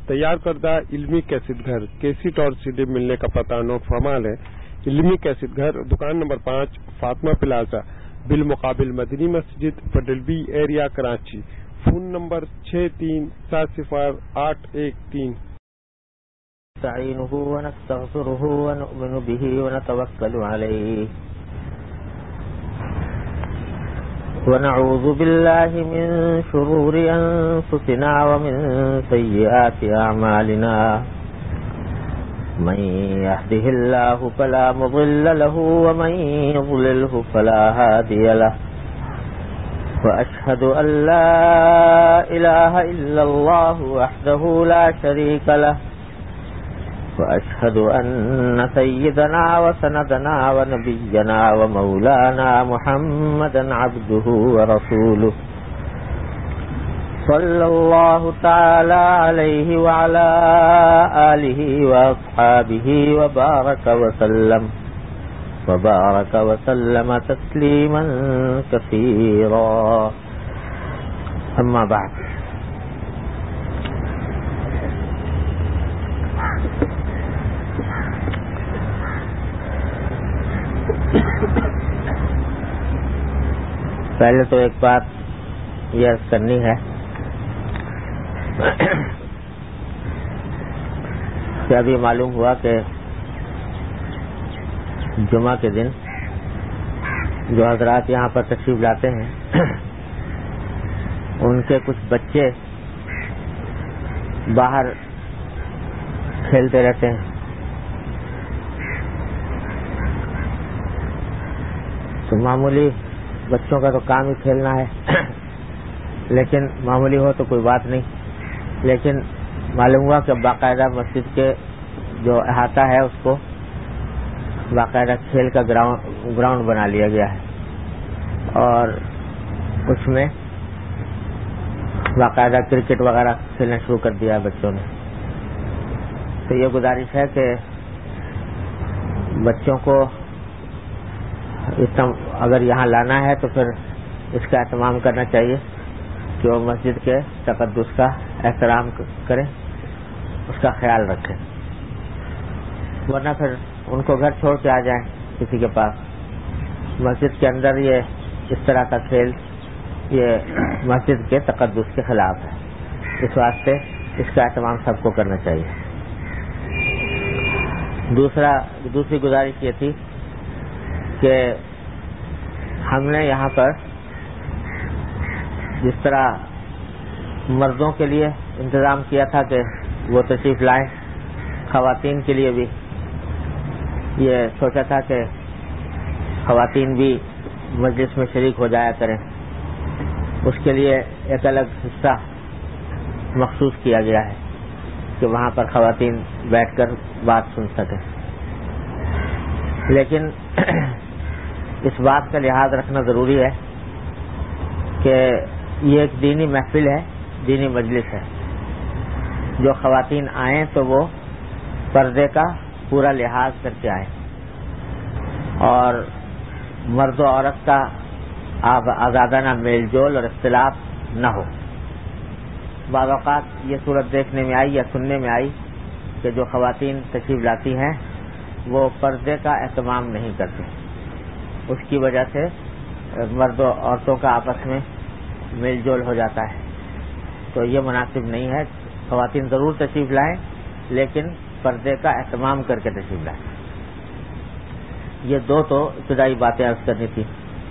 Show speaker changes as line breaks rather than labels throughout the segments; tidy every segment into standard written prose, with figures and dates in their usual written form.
تیار کردہ علمی کیسٹ گھر کیسٹ اور CD ملنے کا پتہ نوٹ فرما لیں۔ علمی کیسٹ گھر، دکان نمبر 5، فاطمہ پلازا، بالمقابل مدنی مسجد، federal B area, Karachi. Phone number 63708113۔
نستعينه ونستغفره ونؤمن به ونتوكل عليه ونعوذ بالله من شرور أنفسنا ومن سيئات أعمالنا من يهده الله فلا مضل له ومن يضلله فلا هادي له وأشهد أن لا إله إلا الله وحده لا شريك له وأشهد أن سيدنا وسندنا ونبينا ومولانا محمدا عبده ورسوله صلى الله تعالى عليه وعلى آله وأصحابه وبارك وسلم تسليما كثيرا أما بعد۔ پہلے تو ایک بات یہ عرض کرنی ہے کہ ابھی معلوم ہوا کہ جمعہ کے دن جو حضرات یہاں پر تشریف لاتے ہیں ان کے کچھ بچے باہر کھیلتے رہتے ہیں، تو معمولی بچوں کا تو کام ہی کھیلنا ہے، لیکن معمولی ہو تو کوئی بات نہیں، لیکن معلوم ہوا کہ باقاعدہ مسجد کے جو احاطہ ہے اس کو باقاعدہ کھیل کا گراؤنڈ بنا لیا گیا ہے اور اس میں باقاعدہ کرکٹ وغیرہ کھیلنا شروع کر دیا ہے بچوں نے۔ تو یہ گزارش ہے کہ بچوں کو اگر یہاں لانا ہے تو پھر اس کا اہتمام کرنا چاہیے کہ وہ مسجد کے تقدس کا احترام کریں، اس کا خیال رکھیں، ورنہ پھر ان کو گھر چھوڑ کے آ جائیں کسی کے پاس۔ مسجد کے اندر یہ اس طرح کا کھیل یہ مسجد کے تقدس کے خلاف ہے، اس واسطے اس کا اہتمام سب کو کرنا چاہیے۔ دوسری گزارش یہ تھی کہ ہم نے یہاں پر جس طرح مردوں کے لیے انتظام کیا تھا کہ وہ تشریف لائیں، خواتین کے لیے بھی یہ سوچا تھا کہ خواتین بھی مجلس میں شریک ہو جایا کریں، اس کے لیے ایک الگ حصہ مخصوص کیا گیا ہے کہ وہاں پر خواتین بیٹھ کر بات سن سکیں، لیکن اس بات کا لحاظ رکھنا ضروری ہے کہ یہ ایک دینی محفل ہے، دینی مجلس ہے، جو خواتین آئیں تو وہ پردے کا پورا لحاظ کر کے آئیں اور مرد و عورت کا آزادانہ میل جول اور اختلاف نہ ہو۔ بعض اوقات یہ صورت دیکھنے میں آئی یا سننے میں آئی کہ جو خواتین تشریف لاتی ہیں وہ پردے کا اہتمام نہیں کرتے، اس کی وجہ سے مرد و عورتوں کا آپس میں میل جول ہو جاتا ہے، تو یہ مناسب نہیں ہے۔ خواتین ضرور تشریف لائیں لیکن پردے کا اہتمام کر کے تشریف لائیں۔ یہ دو تو ابتدائی باتیں عرض کرنی تھی۔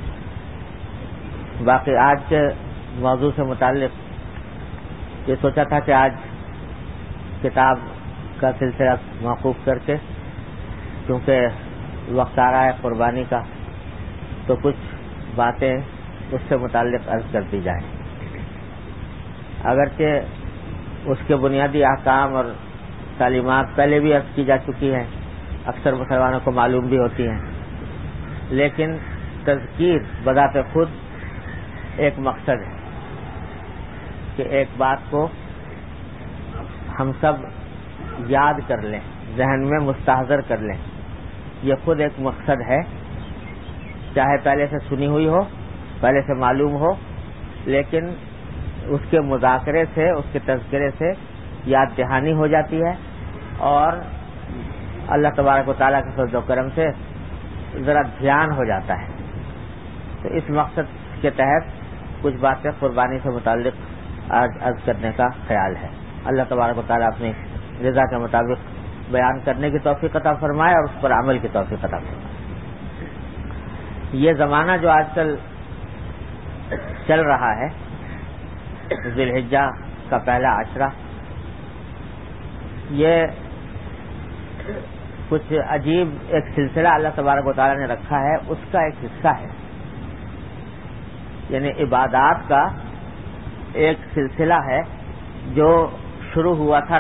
باقی آج کے موضوع سے متعلق یہ سوچا تھا کہ آج کتاب کا سلسلہ موقوف کر کے، کیونکہ وقت آ رہا ہے قربانی کا، تو کچھ باتیں اس سے متعلق عرض کر دی جائیں۔ اگرچہ اس کے بنیادی احکام اور تعلیمات پہلے بھی عرض کی جا چکی ہیں، اکثر مسلمانوں کو معلوم بھی ہوتی ہیں، لیکن تذکیر بذات خود ایک مقصد ہے کہ ایک بات کو ہم سب یاد کر لیں، ذہن میں مستحضر کر لیں، یہ خود ایک مقصد ہے، چاہے پہلے سے سنی ہوئی ہو، پہلے سے معلوم ہو، لیکن اس کے مذاکرے سے، اس کے تذکرے سے یاد دہانی ہو جاتی ہے اور اللہ تبارک و تعالیٰ کے فضل و کرم سے ذرا دھیان ہو جاتا ہے. تو اس مقصد کے تحت کچھ باتیں قربانی سے متعلق آج عرض کرنے کا خیال ہے. اللہ تبارک و تعالیٰ اپنی رضا کے مطابق بیان کرنے کی توفیق عطا فرمائے اور اس پر عمل کی توفیق عطا فرمائے. یہ زمانہ جو آج کل چل رہا ہے، ذی الحجہ کا پہلا عشرہ، یہ کچھ عجیب ایک سلسلہ اللہ تبارک و تعالیٰ نے رکھا ہے، اس کا ایک حصہ ہے. یعنی عبادات کا ایک سلسلہ ہے جو شروع ہوا تھا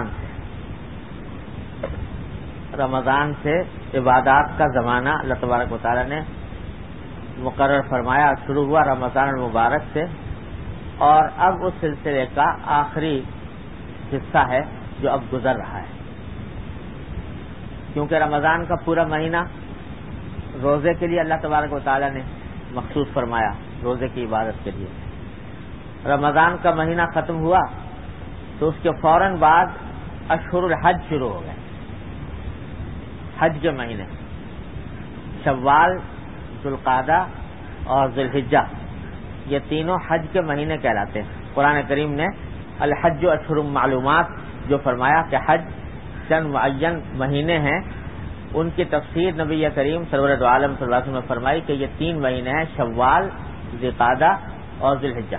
رمضان سے عبادات کا زمانہ اللہ تبارک و تعالیٰ نے مقرر فرمایا، شروع ہوا رمضان المبارک سے، اور اب اس سلسلے کا آخری حصہ ہے جو اب گزر رہا ہے. کیونکہ رمضان کا پورا مہینہ روزے کے لیے اللہ تبارک و تعالیٰ نے مخصوص فرمایا، روزے کی عبادت کے لیے. رمضان کا مہینہ ختم ہوا تو اس کے فوراً بعد اشہر الحج شروع ہو گئے. حج کے مہینے شوال، ذوالقعدہ اور ذی الحجہ، یہ تینوں حج کے مہینے کہلاتے ہیں. قرآن کریم نے الحج اشہر معلومات جو فرمایا کہ حج چند معین مہینے ہیں، ان کی تفسیر نبی کریم سرور دو عالم صلی اللہ علیہ وسلم نے فرمائی کہ یہ 3 مہینے ہیں، شوال، ذی القعدہ اور ذی الحجہ.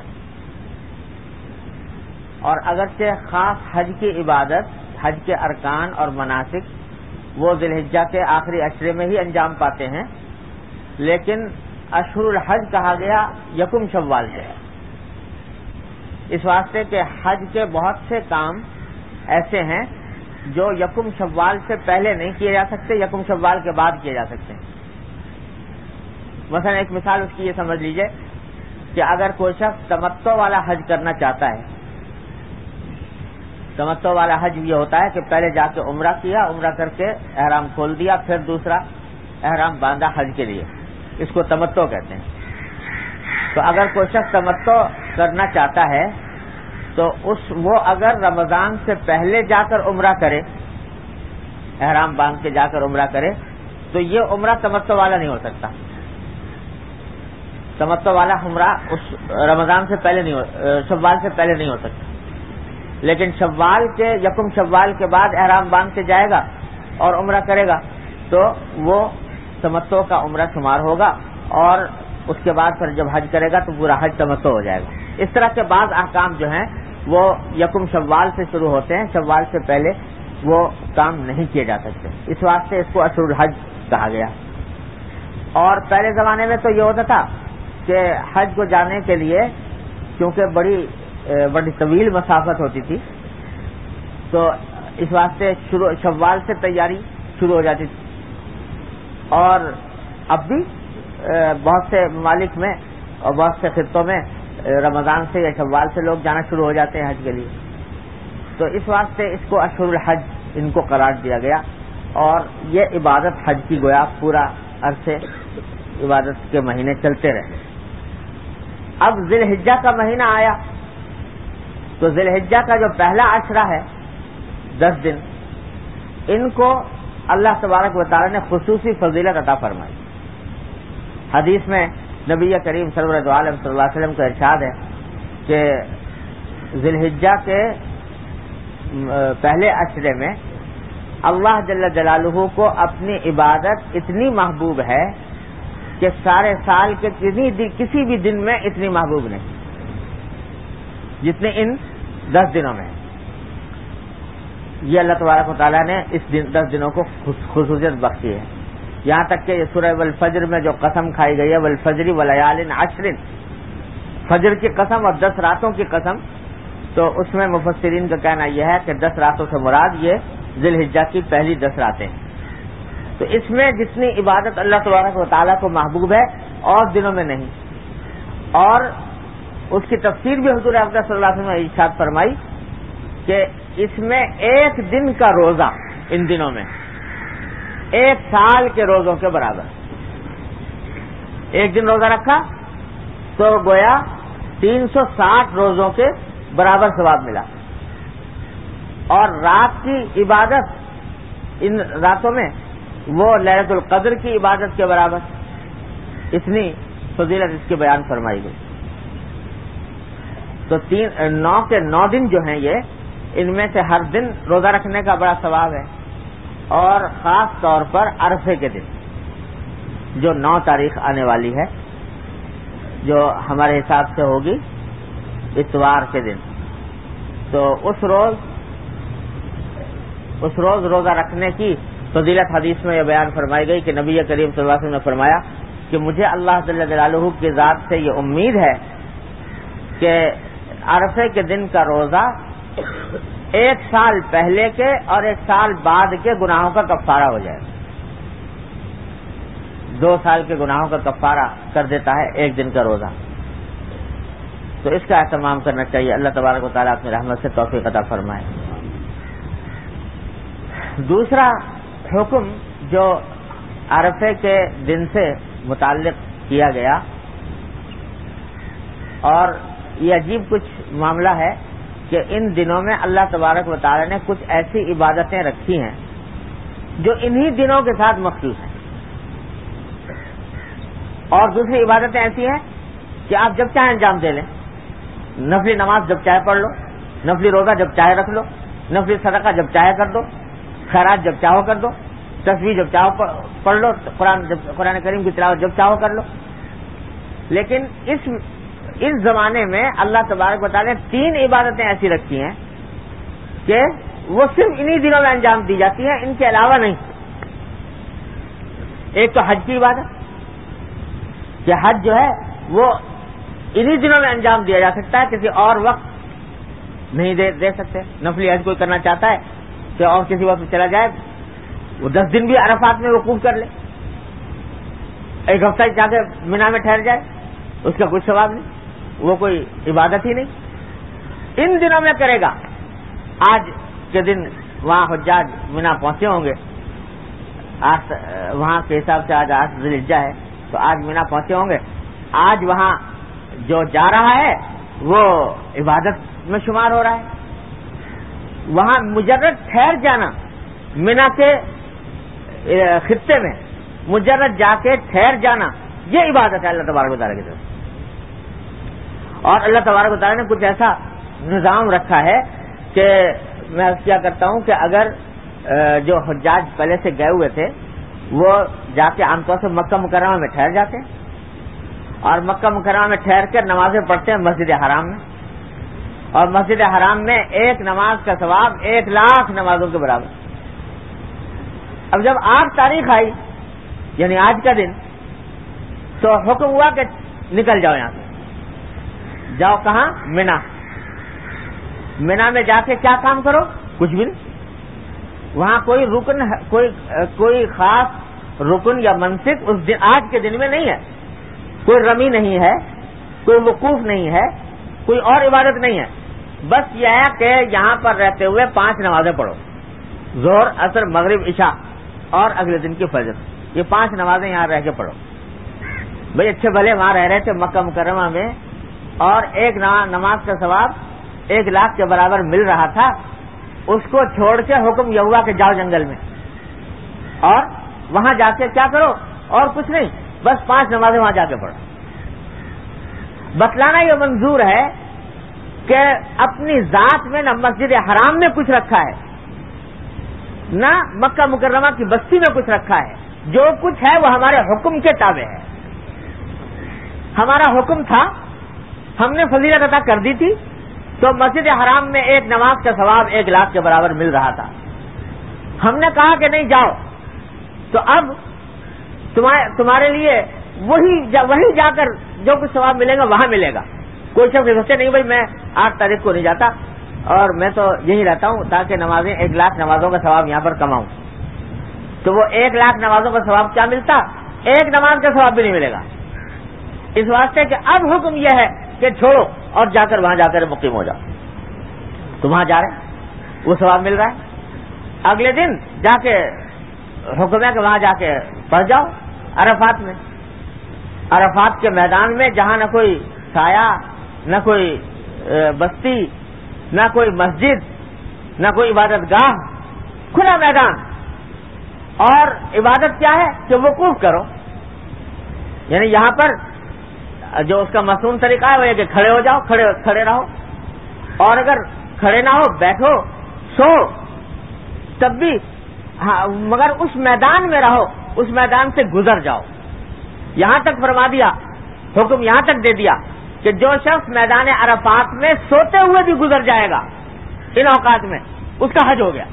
اور اگرچہ خاص حج کی عبادت، حج کے ارکان اور مناسک وہ ذی الحجہ کے آخری عشرے میں ہی انجام پاتے ہیں، لیکن اشہر الحج کہا گیا یکم شوال سے، اس واسطے کہ حج کے بہت سے کام ایسے ہیں جو یکم شوال سے پہلے نہیں کیے جا سکتے، یکم شوال کے بعد کیے جا سکتے ہیں. مثلا ایک مثال اس کی یہ سمجھ لیجئے کہ اگر کوئی شخص تمتع والا حج کرنا چاہتا ہے، تمتع والا حج یہ ہوتا ہے کہ پہلے جا کے عمرہ کیا، عمرہ کر کے احرام کھول دیا، پھر دوسرا احرام باندھا حج کے لیے، اس کو تمتع کہتے ہیں. تو اگر کوئی شخص تمتع کرنا چاہتا ہے تو وہ اگر رمضان سے پہلے جا کر عمرہ کرے، احرام باندھ کے جا کر عمرہ کرے، تو یہ عمرہ تمتع والا نہیں ہو سکتا. تمتع والا عمرہ اس رمضان سے پہلے شوال سے پہلے نہیں ہو سکتا. لیکن شوال کے یکم شوال کے بعد احرام باندھ کے جائے گا اور عمرہ کرے گا تو وہ تمتع کا عمرہ شمار ہوگا، اور اس کے بعد پھر جب حج کرے گا تو پورا حج تمتع ہو جائے گا. اس طرح کے بعض احکام جو ہیں وہ یکم شوال سے شروع ہوتے ہیں، شوال سے پہلے وہ کام نہیں کیے جا سکتے. اس واسطے اس کو اشہر الحج کہا گیا. اور پہلے زمانے میں تو یہ ہوتا تھا کہ حج کو جانے کے لیے کیونکہ بڑی طویل مسافت ہوتی تھی تو اس واسطے شوال سے تیاری شروع ہو جاتی تھی. اور اب بھی بہت سے ممالک میں اور بہت سے خطوں میں رمضان سے یا شوال سے لوگ جانا شروع ہو جاتے ہیں حج کے لیے. تو اس واسطے اس کو اشہر الحج ان کو قرار دیا گیا، اور یہ عبادت حج کی گویا پورا عرصے عبادت کے مہینے چلتے رہے. اب ذی الحجہ کا مہینہ آیا تو ذی الحجہ کا جو پہلا عشرہ ہے 10 دن، ان کو اللہ تبارک و تعالی نے خصوصی فضیلت عطا فرمائی. حدیث میں نبی کریم سرور دو عالم صلی اللہ علیہ وسلم کا ارشاد ہے کہ ذی الحجہ کے پہلے عشرے میں اللہ جل جلالہ کو اپنی عبادت اتنی محبوب ہے کہ سارے سال کے کسی بھی دن میں اتنی محبوب نہیں جتنے ان 10 دنوں میں. یہ اللہ تبارک و تعالیٰ نے اس 10 دنوں کو خصوصیت بخشی ہے. یہاں تک کہ سورہ والفجر میں جو قسم کھائی گئی ہے والفجر ولیال عشر، فجر کی قسم اور 10 راتوں کی قسم، تو اس میں مفسرین کا کہنا یہ ہے کہ 10 راتوں سے مراد یہ ذی الحجہ کی پہلی 10 راتیں. تو اس میں جتنی عبادت اللہ تبارک و تعالیٰ کو محبوب ہے اور دنوں میں نہیں. اور اس کی تفسیر بھی حضور اقدس صلی اللہ علیہ وسلم نے ارشاد فرمائی کہ اس میں ایک دن کا روزہ ان دنوں میں 1 سال کے روزوں کے برابر. ایک دن روزہ رکھا تو گویا 360 روزوں کے برابر ثواب ملا. اور رات کی عبادت ان راتوں میں وہ لیلۃ القدر کی عبادت کے برابر، اتنی فضیلت اس کی بیان فرمائی گئی۔ تو 9 کے 9 دن جو ہیں یہ، ان میں سے ہر دن روزہ رکھنے کا بڑا ثواب ہے، اور خاص طور پر عرفے کے دن جو 9 تاریخ آنے والی ہے، جو ہمارے حساب سے ہوگی اتوار کے دن، تو اس روز روزہ رکھنے کی فضیلت حدیث میں یہ بیان فرمائی گئی کہ نبی کریم صلی اللہ علیہ وسلم نے فرمایا کہ مجھے اللہ جل جلالہ کی ذات سے یہ امید ہے کہ عرفے کے دن کا روزہ 1 سال پہلے کے اور 1 سال بعد کے گناہوں کا کفارہ ہو جائے، 2 سال کے گناہوں کا کفارہ کر دیتا ہے 1 دن کا روزہ۔ تو اس کا اہتمام کرنا چاہیے۔ اللہ تبارک و تعالیٰ اپنی رحمت سے توفیق عطا فرمائے۔ دوسرا حکم جو عرفے کے دن سے متعلق کیا گیا، اور یہ عجیب کچھ معاملہ ہے کہ ان دنوں میں اللہ تبارک و تعالیٰ نے کچھ ایسی عبادتیں رکھی ہیں جو انہی دنوں کے ساتھ مخصوص ہیں، اور دوسری عبادتیں ایسی ہیں کہ آپ جب چاہیں انجام دے لیں، نفلی نماز جب چاہے پڑھ لو، نفلی روزہ جب چاہے رکھ لو، نفلی صدقہ جب چاہے کر دو، خیرات جب چاہو کر دو، تسبیح جب چاہو پڑھ لو، قرآن کریم کی تلاوت جب چاہو کر لو۔ لیکن اس زمانے میں اللہ تبارک و تعالیٰ نے 3 عبادتیں ایسی رکھی ہیں کہ وہ صرف انہی دنوں میں انجام دی جاتی ہیں، ان کے علاوہ نہیں۔ ایک تو حج کی عبادت کہ حج جو ہے وہ انہی دنوں میں انجام دیا جا سکتا ہے، کسی اور وقت نہیں دے سکتے۔ نفلی حج کوئی کرنا چاہتا ہے کہ اور کسی وقت چلا جائے، وہ 10 دن بھی عرفات میں وقوف کر لے، 1 ہفتہ جا کے مینا میں ٹھہر جائے، اس کا کوئی ثواب نہیں، وہ کوئی عبادت ہی نہیں۔ ان دنوں میں کرے گا۔ آج کے دن وہاں حجاج مینا پہنچے ہوں گے، آج وہاں کے حساب سے آج 8 ذی الحجہ ہے، تو آج مینا پہنچے ہوں گے۔ آج وہاں جو جا رہا ہے وہ عبادت میں شمار ہو رہا ہے۔ وہاں مجرد ٹھہر جانا، مینا کے خطے میں مجرد جا کے ٹھہر جانا، یہ عبادت ہے اللہ تبارک و تعالیٰ کی طرف۔ اور اللہ تبارک و تعالیٰ نے کچھ ایسا نظام رکھا ہے کہ میں کیا کرتا ہوں کہ اگر جو حجاج پہلے سے گئے ہوئے تھے وہ جا کے عام طور سے مکہ مکرمہ میں ٹھہر جاتے ہیں، اور مکہ مکرمہ میں ٹھہر کر نمازیں پڑھتے ہیں مسجد حرام میں، اور مسجد حرام میں 1 نماز کا ثواب 1,00,000 نمازوں کے برابر۔ اب جب 8 تاریخ آئی یعنی آج کا دن، تو حکم ہوا کہ نکل جاؤ یہاں سے، جاؤ کہاں؟ مینا۔ مینا میں جا کے کیا کام کرو؟ کچھ بھی نہیں۔ وہاں کوئی رکن، کوئی خاص رکن یا منسک اس دن، آج کے دن میں نہیں ہے۔ کوئی رمی نہیں ہے، کوئی وقوف نہیں ہے، کوئی اور عبادت نہیں ہے۔ بس یہ ہے کہ یہاں پر رہتے ہوئے 5 نمازیں پڑھو، ظہر، عصر، مغرب، عشاء اور اگلے دن کی فجر، یہ 5 نمازیں یہاں رہ کے پڑھو۔ بھئی اچھے بھلے وہاں رہ رہے تھے مکہ مکرمہ میں، اور 1 نماز کا ثواب 1,00,000 کے برابر مل رہا تھا، اس کو چھوڑ کے حکم یہ ہوا کہ جاؤ جنگل میں، اور وہاں جا کے کیا کرو؟ اور کچھ نہیں، بس 5 نمازیں وہاں جا کے پڑھو۔ بتلانا یہ منظور ہے کہ اپنی ذات میں نہ مسجد حرام میں کچھ رکھا ہے، نہ مکہ مکرمہ کی بستی میں کچھ رکھا ہے۔ جو کچھ ہے وہ ہمارے حکم کے تابع ہے۔ ہمارا حکم تھا، ہم نے فضیلت عطا کر دی تھی، تو مسجد حرام میں 1 نماز کا ثواب 1,00,000 کے برابر مل رہا تھا۔ ہم نے کہا کہ نہیں جاؤ، تو اب تمہارے لیے وہی جا کر جو کچھ ثواب ملے گا وہاں ملے گا۔ کوئی شخص سوچے نہیں بھائی میں 8 تاریخ کو نہیں جاتا اور میں تو یہی رہتا ہوں تاکہ نمازیں 1,00,000 نمازوں کا ثواب یہاں پر کماؤں، تو وہ 1,00,000 نمازوں کا ثواب کیا ملتا؟ 1 نماز کا ثواب بھی نہیں ملے گا۔ اس واسطے کہ اب حکم یہ ہے کہ چھوڑو اور جا کر وہاں جا کر مقیم ہو جاؤ۔ تو وہاں جا رہے ہیں، وہ ثواب مل رہا ہے۔ اگلے دن جا کے حکم ہے کہ وہاں جا کے پڑھ جاؤ عرفات میں، عرفات کے میدان میں جہاں نہ کوئی سایہ، نہ کوئی بستی، نہ کوئی مسجد، نہ کوئی عبادت گاہ، کھلا میدان. اور عبادت کیا ہے کہ وقوف کرو، یعنی یہاں پر جو اس کا مصنون طریقہ ہے وہ یہ کہ کھڑے ہو جاؤ، کھڑے رہو، اور اگر کھڑے نہ ہو بیٹھو، سو، تب بھی مگر اس میدان میں رہو، اس میدان سے گزر جاؤ. یہاں تک فرما دیا، حکم یہاں تک دے دیا کہ جو شخص میدان عرفات میں سوتے ہوئے بھی گزر جائے گا ان اوقات میں، اس کا حج ہو گیا.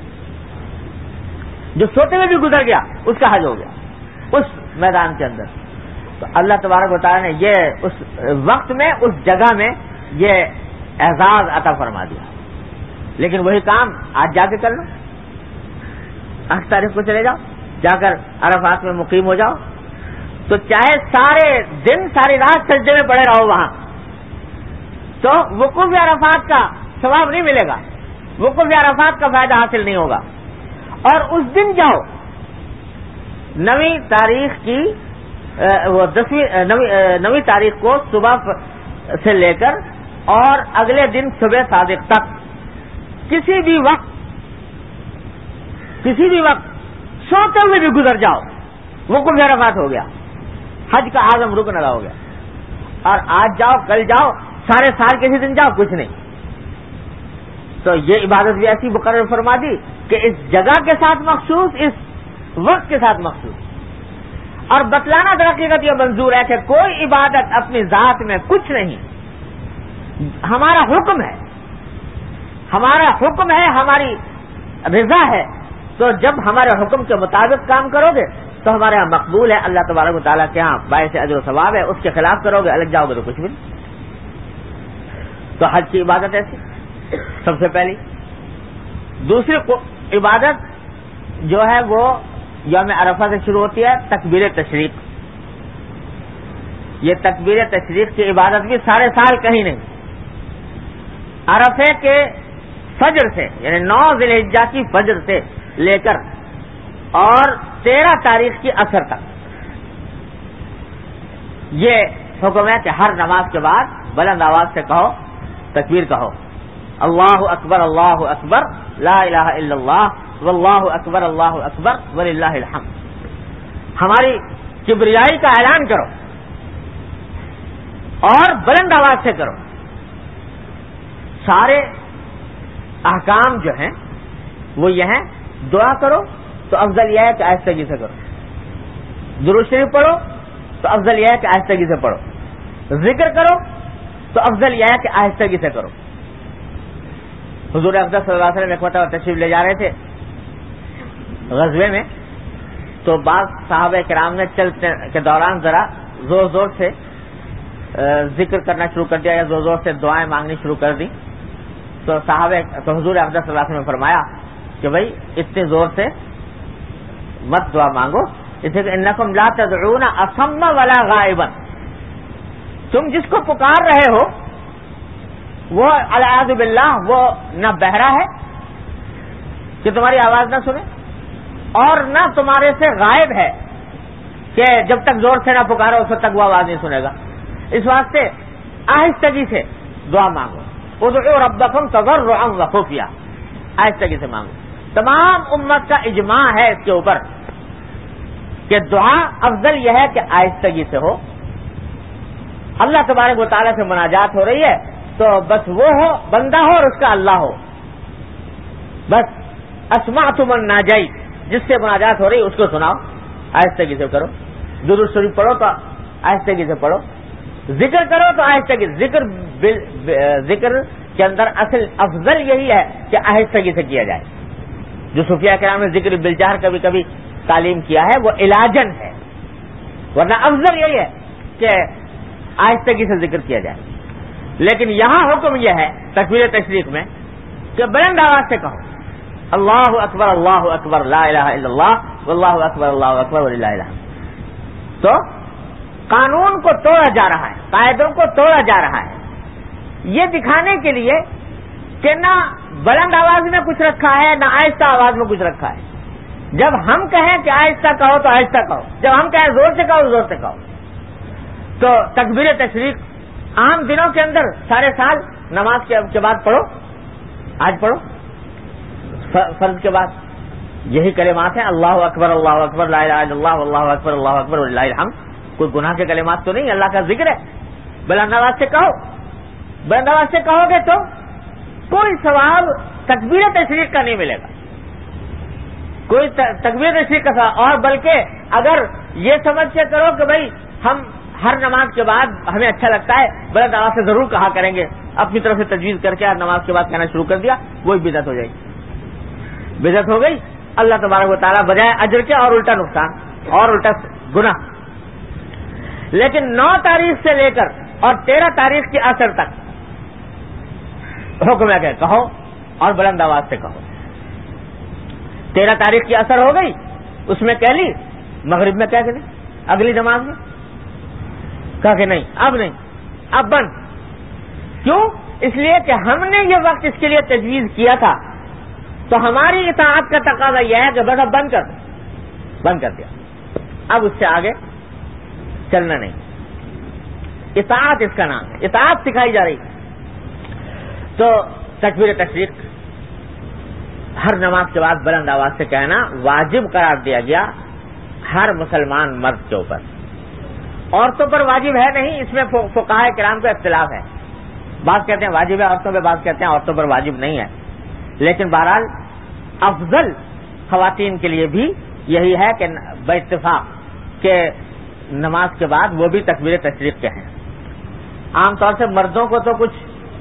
جو سوتے ہوئے بھی گزر گیا اس کا حج ہو گیا اس میدان کے اندر. تو اللہ تبارک و تعالیٰ نے یہ اس وقت میں، اس جگہ میں یہ اعزاز عطا فرما دیا. لیکن وہی کام آج جا کے کر لو، 8 تاریخ کو چلے جاؤ، جا کر عرفات میں مقیم ہو جاؤ، تو چاہے سارے دن ساری رات سجدے میں پڑے رہو وہاں، تو وقوف عرفات کا ثواب نہیں ملے گا، وقوف عرفات کا فائدہ حاصل نہیں ہوگا. اور اس دن جاؤ 9 تاریخ کی وہ 9 تاریخ کو صبح سے لے کر اور اگلے دن صبح صادق تک کسی بھی وقت سوتے ہوئے بھی گزر جاؤ، وقوف عرفات ہو گیا، حج کا اعظم رکن ادا ہو گیا. اور آج جاؤ، کل جاؤ، سارے سال کسی دن جاؤ، کچھ نہیں. تو یہ عبادت بھی ایسی مقرر فرما دی کہ اس جگہ کے ساتھ مخصوص، اس وقت کے ساتھ مخصوص. اور بتلانا در حقیقت یہ منظور ہے کہ کوئی عبادت اپنی ذات میں کچھ نہیں، ہمارا حکم ہے، ہماری رضا ہے. تو جب ہمارے حکم کے مطابق کام کرو گے تو ہمارے یہاں مقبول ہے، اللہ تبارک و تعالیٰ کے ہاں باعث اجر و ثواب ہے. اس کے خلاف کرو گے، الگ جاؤ گے تو کچھ بھی نہیں. تو حج کی عبادت ایسی سب سے پہلی. دوسری عبادت جو ہے وہ یوم عرفہ سے شروع ہوتی ہے، تکبیر تشریق. یہ تکبیر تشریق کی عبادت بھی سارے سال کہیں نہیں. عرفے کے فجر سے، یعنی 9 ذی الحجہ کی فجر سے لے کر اور 13 تاریخ کی عصر تک یہ حکم ہے کہ ہر نماز کے بعد بلند آواز سے کہو، تکبیر کہو، اللہ اکبر لا الہ الا اللہ واللہ اکبر وللہ الحمد. ہماری کبریائی کا اعلان کرو اور بلند آواز سے کرو. سارے احکام جو ہیں وہ یہ ہیں، دعا کرو تو افضل یہ ہے کہ آہستگی سے کرو، درود شریف پڑھو تو افضل یہ ہے کہ آہستگی سے پڑھو، ذکر کرو تو افضل یہ ہے کہ آہستگی سے کرو. حضور اقدس صلی اللہ علیہ وسلم ایک مرتبہ تشریف لے جا رہے تھے غزوے میں، تو بعض صحابہ کرام نے چلتے کے دوران ذرا زور زور سے ذکر کرنا شروع کر دیا یا زور زور سے دعائیں مانگنی شروع کر دی. تو حضور اقدس صلی اللہ علیہ وسلم نے فرمایا کہ بھائی اتنے زور سے مت دعا مانگو، اسے کہ انکم لا تدعون اصم ولا غائبا، تم جس کو پکار رہے ہو وہ العیاذ باللہ وہ نہ بہرا ہے کہ تمہاری آواز نہ سنے، اور نہ تمہارے سے غائب ہے کہ جب تک زور سے نہ پکارو اس وقت تک وہ آواز نہیں سنے گا. اس واسطے آہستگی سے دعا مانگو. ادعوا ربکم تضرعا وخفیا، آہستگی سے مانگو. تمام امت کا اجماع ہے اس کے اوپر کہ دعا افضل یہ ہے کہ آہستگی سے ہو. اللہ تبارک و تعالیٰ سے مناجات ہو رہی ہے تو بس وہ ہو، بندہ ہو اور اس کا اللہ ہو. بس اسمعت من ناجیت، جس سے مناجات ہو رہی اس کو سناؤ، آہستگی سے کرو. درود شریف پڑھو تو آہستگی سے پڑھو، ذکر کرو تو آہستگی. ذکر کے اندر اصل افضل یہی ہے کہ آہستگی سے کیا جائے. جو صوفیاء کرام نے ذکر بالجہر کبھی کبھی تعلیم کیا ہے وہ علاجن ہے، ورنہ افضل یہی ہے کہ آہستگی سے ذکر کیا جائے. لیکن یہاں حکم یہ ہے تکبیر تشریق میں کہ بلند آواز سے کہو اللہ اکبر لا الہ الا اللہ واللہ اکبر وللہ الحمد. تو قانون کو توڑا جا رہا ہے، قاعدوں کو توڑا جا رہا ہے، یہ دکھانے کے لیے کہ نہ بلند آواز میں کچھ رکھا ہے نہ آہستہ آواز میں کچھ رکھا ہے. جب ہم کہیں کہ آہستہ کہو تو آہستہ کہو، جب ہم کہیں زور سے کہو زور سے کہو. تو تکبیر تشریق عام دنوں کے اندر سارے سال نماز کے بعد پڑھو، آج پڑھو، فرض کے بعد یہی کلمات ہیں، اللہ اکبر لا الہ الا اللہ، اللہ اکبر وللہ الحمد. کوئی گناہ کے کلمات تو نہیں، اللہ کا ذکر ہے. بلند آواز سے کہو. بلند آواز سے کہو گے تو کوئی ثواب تکبیر تشریق کا نہیں ملے گا، کوئی تکبیر تشریق کا ثواب. اور بلکہ اگر یہ سمجھ کے کرو کہ بھائی ہم ہر نماز کے بعد ہمیں اچھا لگتا ہے بلند آواز سے ضرور کہا کریں گے، اپنی طرف سے تجویز کر کے ہر نماز کے بعد کہنا شروع کر دیا، وہی بدعت ہو جائے گی. بدعت ہو گئی. اللہ تبارک و تعالیٰ بجائے اجر کے اور الٹا نقصان اور الٹا گناہ. لیکن 9 تاریخ سے لے کر اور 13 تاریخ کے عصر تک حکم ہے کہ کہو اور بلند آواز سے کہو. 13 تاریخ کی عصر ہو گئی، اس میں کہہ لی، مغرب میں کہہ کے نہیں، اگلی نماز میں کہا کہ نہیں، اب نہیں، اب بند. کیوں؟ اس لیے کہ ہم نے یہ وقت اس کے لیے تجویز کیا تھا، تو ہماری اطاعت کا تقاضا یہ ہے کہ بس اب بند کر دیا، اب اس سے آگے چلنا نہیں. اطاعت اس کا نام ہے، اطاعت سکھائی جا رہی. تو تکبیر تشریق ہر نماز کے بعد بلند آواز سے کہنا واجب قرار دیا گیا ہر مسلمان مرد کے اوپر. عورتوں پر واجب ہے نہیں، اس میں فقہاء کرام کا اختلاف ہے. بعض کہتے ہیں واجب ہے عورتوں پہ، بعض کہتے ہیں عورتوں پر واجب نہیں ہے. لیکن بہرحال افضل خواتین کے لیے بھی یہی ہے کہ باتفاق کہ نماز کے بعد وہ بھی تکبیر تشریق کے ہیں. عام طور سے مردوں کو تو کچھ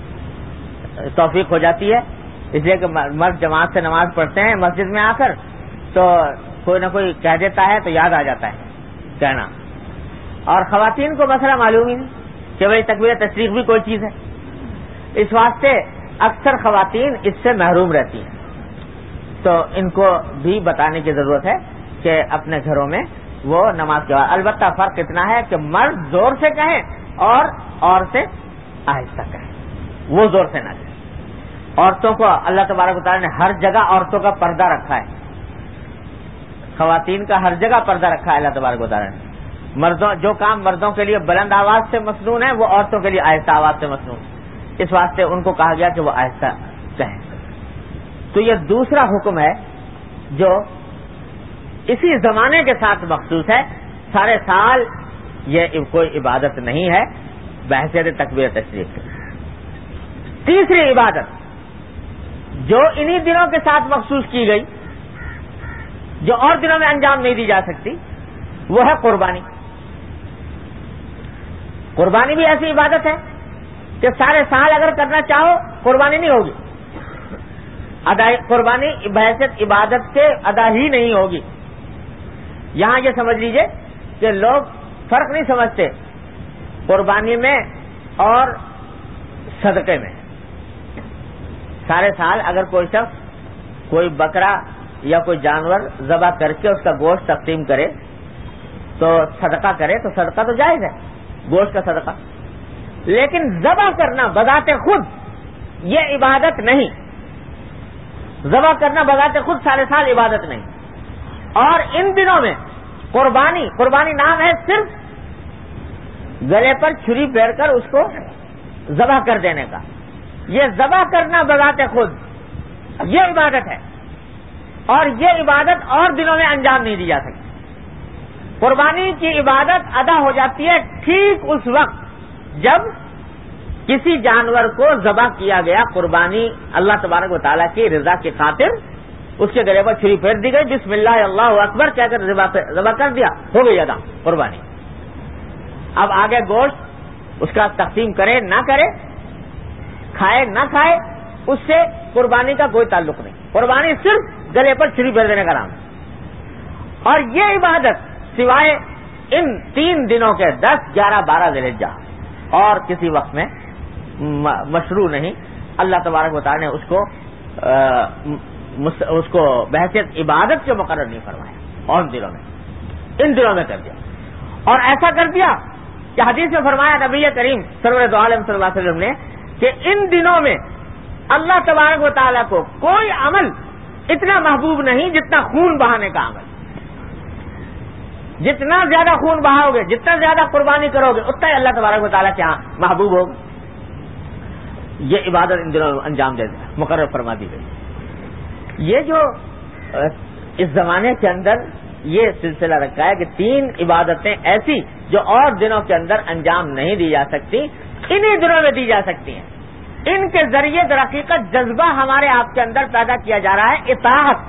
توفیق ہو جاتی ہے، اس لیے کہ مرد جماعت سے نماز پڑھتے ہیں مسجد میں آ کر، تو کوئی نہ کوئی کہہ دیتا ہے تو یاد آ جاتا ہے کہنا. اور خواتین کو مسئلہ معلوم ہی نہیں کہ بھائی تکبیر تشریق بھی کوئی چیز ہے. اس واسطے اکثر خواتین اس سے محروم رہتی ہیں. تو ان کو بھی بتانے کی ضرورت ہے کہ اپنے گھروں میں وہ نماز کے بعد، البتہ فرق اتنا ہے کہ مرد زور سے کہیں اور عورتیں آہستہ کہیں، وہ زور سے نہ کہیں. عورتوں کو اللہ تبارک و تعالیٰ نے ہر جگہ عورتوں کا پردہ رکھا ہے، خواتین کا ہر جگہ پردہ رکھا ہے اللہ تبارک و تعالیٰ نے. مردوں جو کام مردوں کے لیے بلند آواز سے مسنون ہے وہ عورتوں کے لیے آہستہ آواز سے مسنون. اس واسطے ان کو کہا گیا کہ وہ آہستہ کہیں. تو یہ دوسرا حکم ہے جو اسی زمانے کے ساتھ مخصوص ہے، سارے سال یہ کوئی عبادت نہیں ہے بحیثیت تکبیر تشریق. تیسری عبادت جو انہی دنوں کے ساتھ مخصوص کی گئی، جو اور دنوں میں انجام نہیں دی جا سکتی، وہ ہے قربانی. قربانی بھی ایسی عبادت ہے کہ سارے سال اگر کرنا چاہو قربانی نہیں ہوگی. قربانی بحیثیت عبادت کے ادا ہی نہیں ہوگی. یہاں یہ سمجھ لیجئے کہ لوگ فرق نہیں سمجھتے قربانی میں اور صدقے میں. سارے سال اگر کوئی شخص کوئی بکرا یا کوئی جانور ذبح کر کے اس کا گوشت تقسیم کرے تو صدقہ کرے تو صدقہ تو جائز ہے، گوشت کا صدقہ. لیکن ذبح کرنا بذات خود یہ عبادت نہیں. ذبح کرنا بذات خود سارے سال عبادت نہیں. اور ان دنوں میں قربانی نام ہے صرف گلے پر چھری پھیر کر اس کو ذبح کر دینے کا. یہ ذبح کرنا بذات خود یہ عبادت ہے، اور یہ عبادت اور دنوں میں انجام نہیں دی جا سکتی. قربانی کی عبادت ادا ہو جاتی ہے ٹھیک اس وقت جب کسی جانور کو ذبح کیا گیا، قربانی اللہ تبارک و تعالیٰ کی رضا کی خاطر اس کے گلے پر چھری پھیر دی گئی، بسم اللہ اللہ اکبر کہہ کر ذبح کر دیا، ہو گئی ادا قربانی. اب آگے گوشت اس کا تقسیم کرے نہ کرے، کھائے نہ کھائے، اس سے قربانی کا کوئی تعلق نہیں. قربانی صرف گلے پر چھری پھیر دینے کا نام ہے. اور یہ عبادت سوائے ان 3 دنوں کے 10، 11، 12 ذی الحجہ اور کسی وقت میں مشروع نہیں. اللہ تبارک و تعالیٰ نے اس کو بحیثیت عبادت کے مقرر نہیں فرمایا، اور ان دنوں میں کر دیا. اور ایسا کر دیا کہ حدیث میں فرمایا نبی کریم سرور دو عالم صلی اللہ علیہ وسلم نے کہ ان دنوں میں اللہ تبارک و تعالیٰ کو کوئی عمل اتنا محبوب نہیں جتنا خون بہانے کا عمل. جتنا زیادہ خون بہاؤ گے، جتنا زیادہ قربانی کرو گے، اتنا ہی اللہ تبارک و تعالیٰ کے ہاں محبوب ہوگا. یہ عبادت ان دنوں میں انجام دے دیا، مقرر فرما دی گئی. یہ جو اس زمانے کے اندر یہ سلسلہ رکھا ہے کہ 3 عبادتیں ایسی جو اور دنوں کے اندر انجام نہیں دی جا سکتی، انہی دنوں میں دی جا سکتی ہیں. ان کے ذریعے در حقیقت جذبہ ہمارے آپ کے اندر پیدا کیا جا رہا ہے اطاعت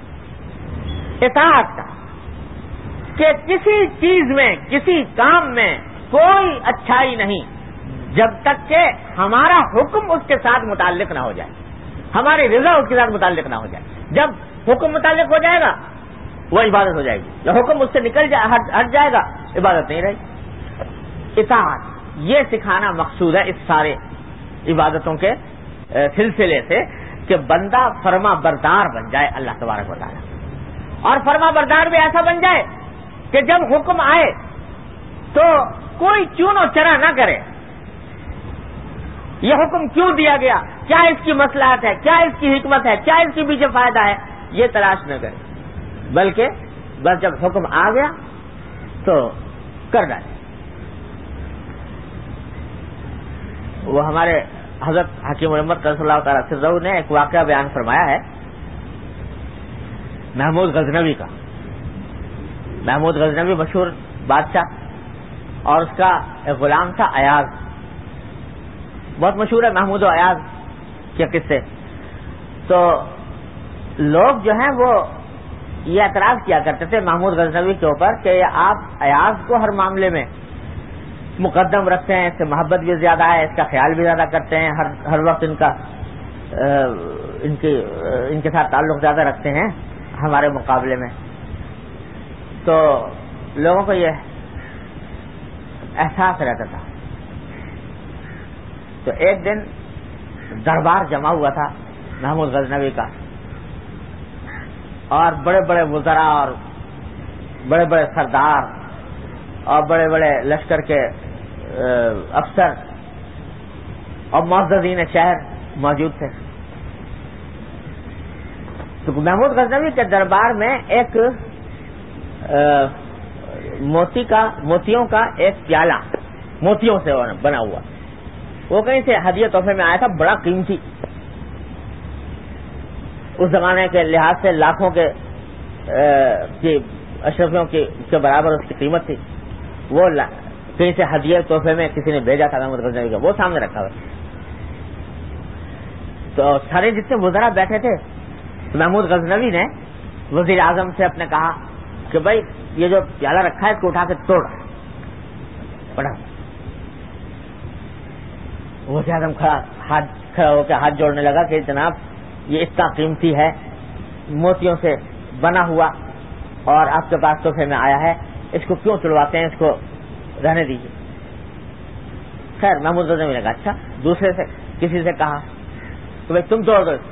کا، کہ کسی چیز میں، کسی کام میں کوئی اچھائی نہیں جب تک کہ ہمارا حکم اس کے ساتھ متعلق نہ ہو جائے، ہماری رضا اس کے ساتھ متعلق نہ ہو جائے. جب حکم متعلق ہو جائے گا وہ عبادت ہو جائے گی، جب حکم اس سے ہٹ جائے گا عبادت نہیں رہے گی. اطاعت یہ سکھانا مقصود ہے اس سارے عبادتوں کے سلسلے سے، کہ بندہ فرما بردار بن جائے اللہ تبارک و تعالی، اور فرما بردار بھی ایسا بن جائے کہ جب حکم آئے تو کوئی چون و چرا نہ کرے. یہ حکم کیوں دیا گیا، کیا اس کی مصلحت ہے، کیا اس کی حکمت ہے، کیا اس کے پیچھے فائدہ ہے، یہ تلاش نہ کرے، بلکہ بس جب حکم آ گیا تو کر ڈالے. وہ ہمارے حضرت حکیم محمد قدس اللہ تعالیٰ سرہ نے ایک واقعہ بیان فرمایا ہے محمود غزنوی کا. محمود غزنوی مشہور بادشاہ، اور اس کا ایک غلام تھا ایاز، بہت مشہور ہے محمود و ایاز کے قصے. تو لوگ جو ہیں وہ یہ اعتراض کیا کرتے تھے محمود غزنوی کے اوپر کہ آپ ایاز کو ہر معاملے میں مقدم رکھتے ہیں، اس سے محبت بھی زیادہ ہے، اس کا خیال بھی زیادہ کرتے ہیں، ہر وقت ان کے ساتھ تعلق زیادہ رکھتے ہیں ہمارے مقابلے میں. تو لوگوں کو یہ احساس رہتا تھا. تو ایک دن دربار جمع ہوا تھا محمود غزنوی کا، اور بڑے بڑے وزراء اور بڑے بڑے سردار اور بڑے بڑے لشکر کے افسر اور معززین شہر موجود تھے. تو محمود غزنوی کے دربار میں ایک موتیوں کا ایک پیالہ، موتیوں سے بنا ہوا، وہ کہیں سے ہدیہ تحفے میں آیا تھا، بڑا قیمتی، اس زمانے کے لحاظ سے لاکھوں کے اشرفیوں کے برابر اس کی قیمت تھی. وہ کہیں سے ہدیہ تحفے میں کسی نے بھیجا تھا محمود غزنوی کا، وہ سامنے رکھا ہوا. تو سارے جتنے وزراء بیٹھے تھے، محمود غزنوی نے وزیر اعظم سے اپنے کہا کہ بھائی یہ جو پیالہ رکھا ہے اس کو اٹھا کے توڑ پڑا. وزیر اعظم کھڑا ہو کے ہاتھ جوڑنے لگا کہ جناب یہ اتنا قیمتی ہے، موتیوں سے بنا ہوا، اور آپ کے پاس تحفے میں آیا ہے، اس کو کیوں توڑواتے ہیں، اس کو رہنے دیجیے. خیر محمود غزنوی نے کہا اچھا. دوسرے سے کسی سے کہا کہ بھائی تم توڑ دو.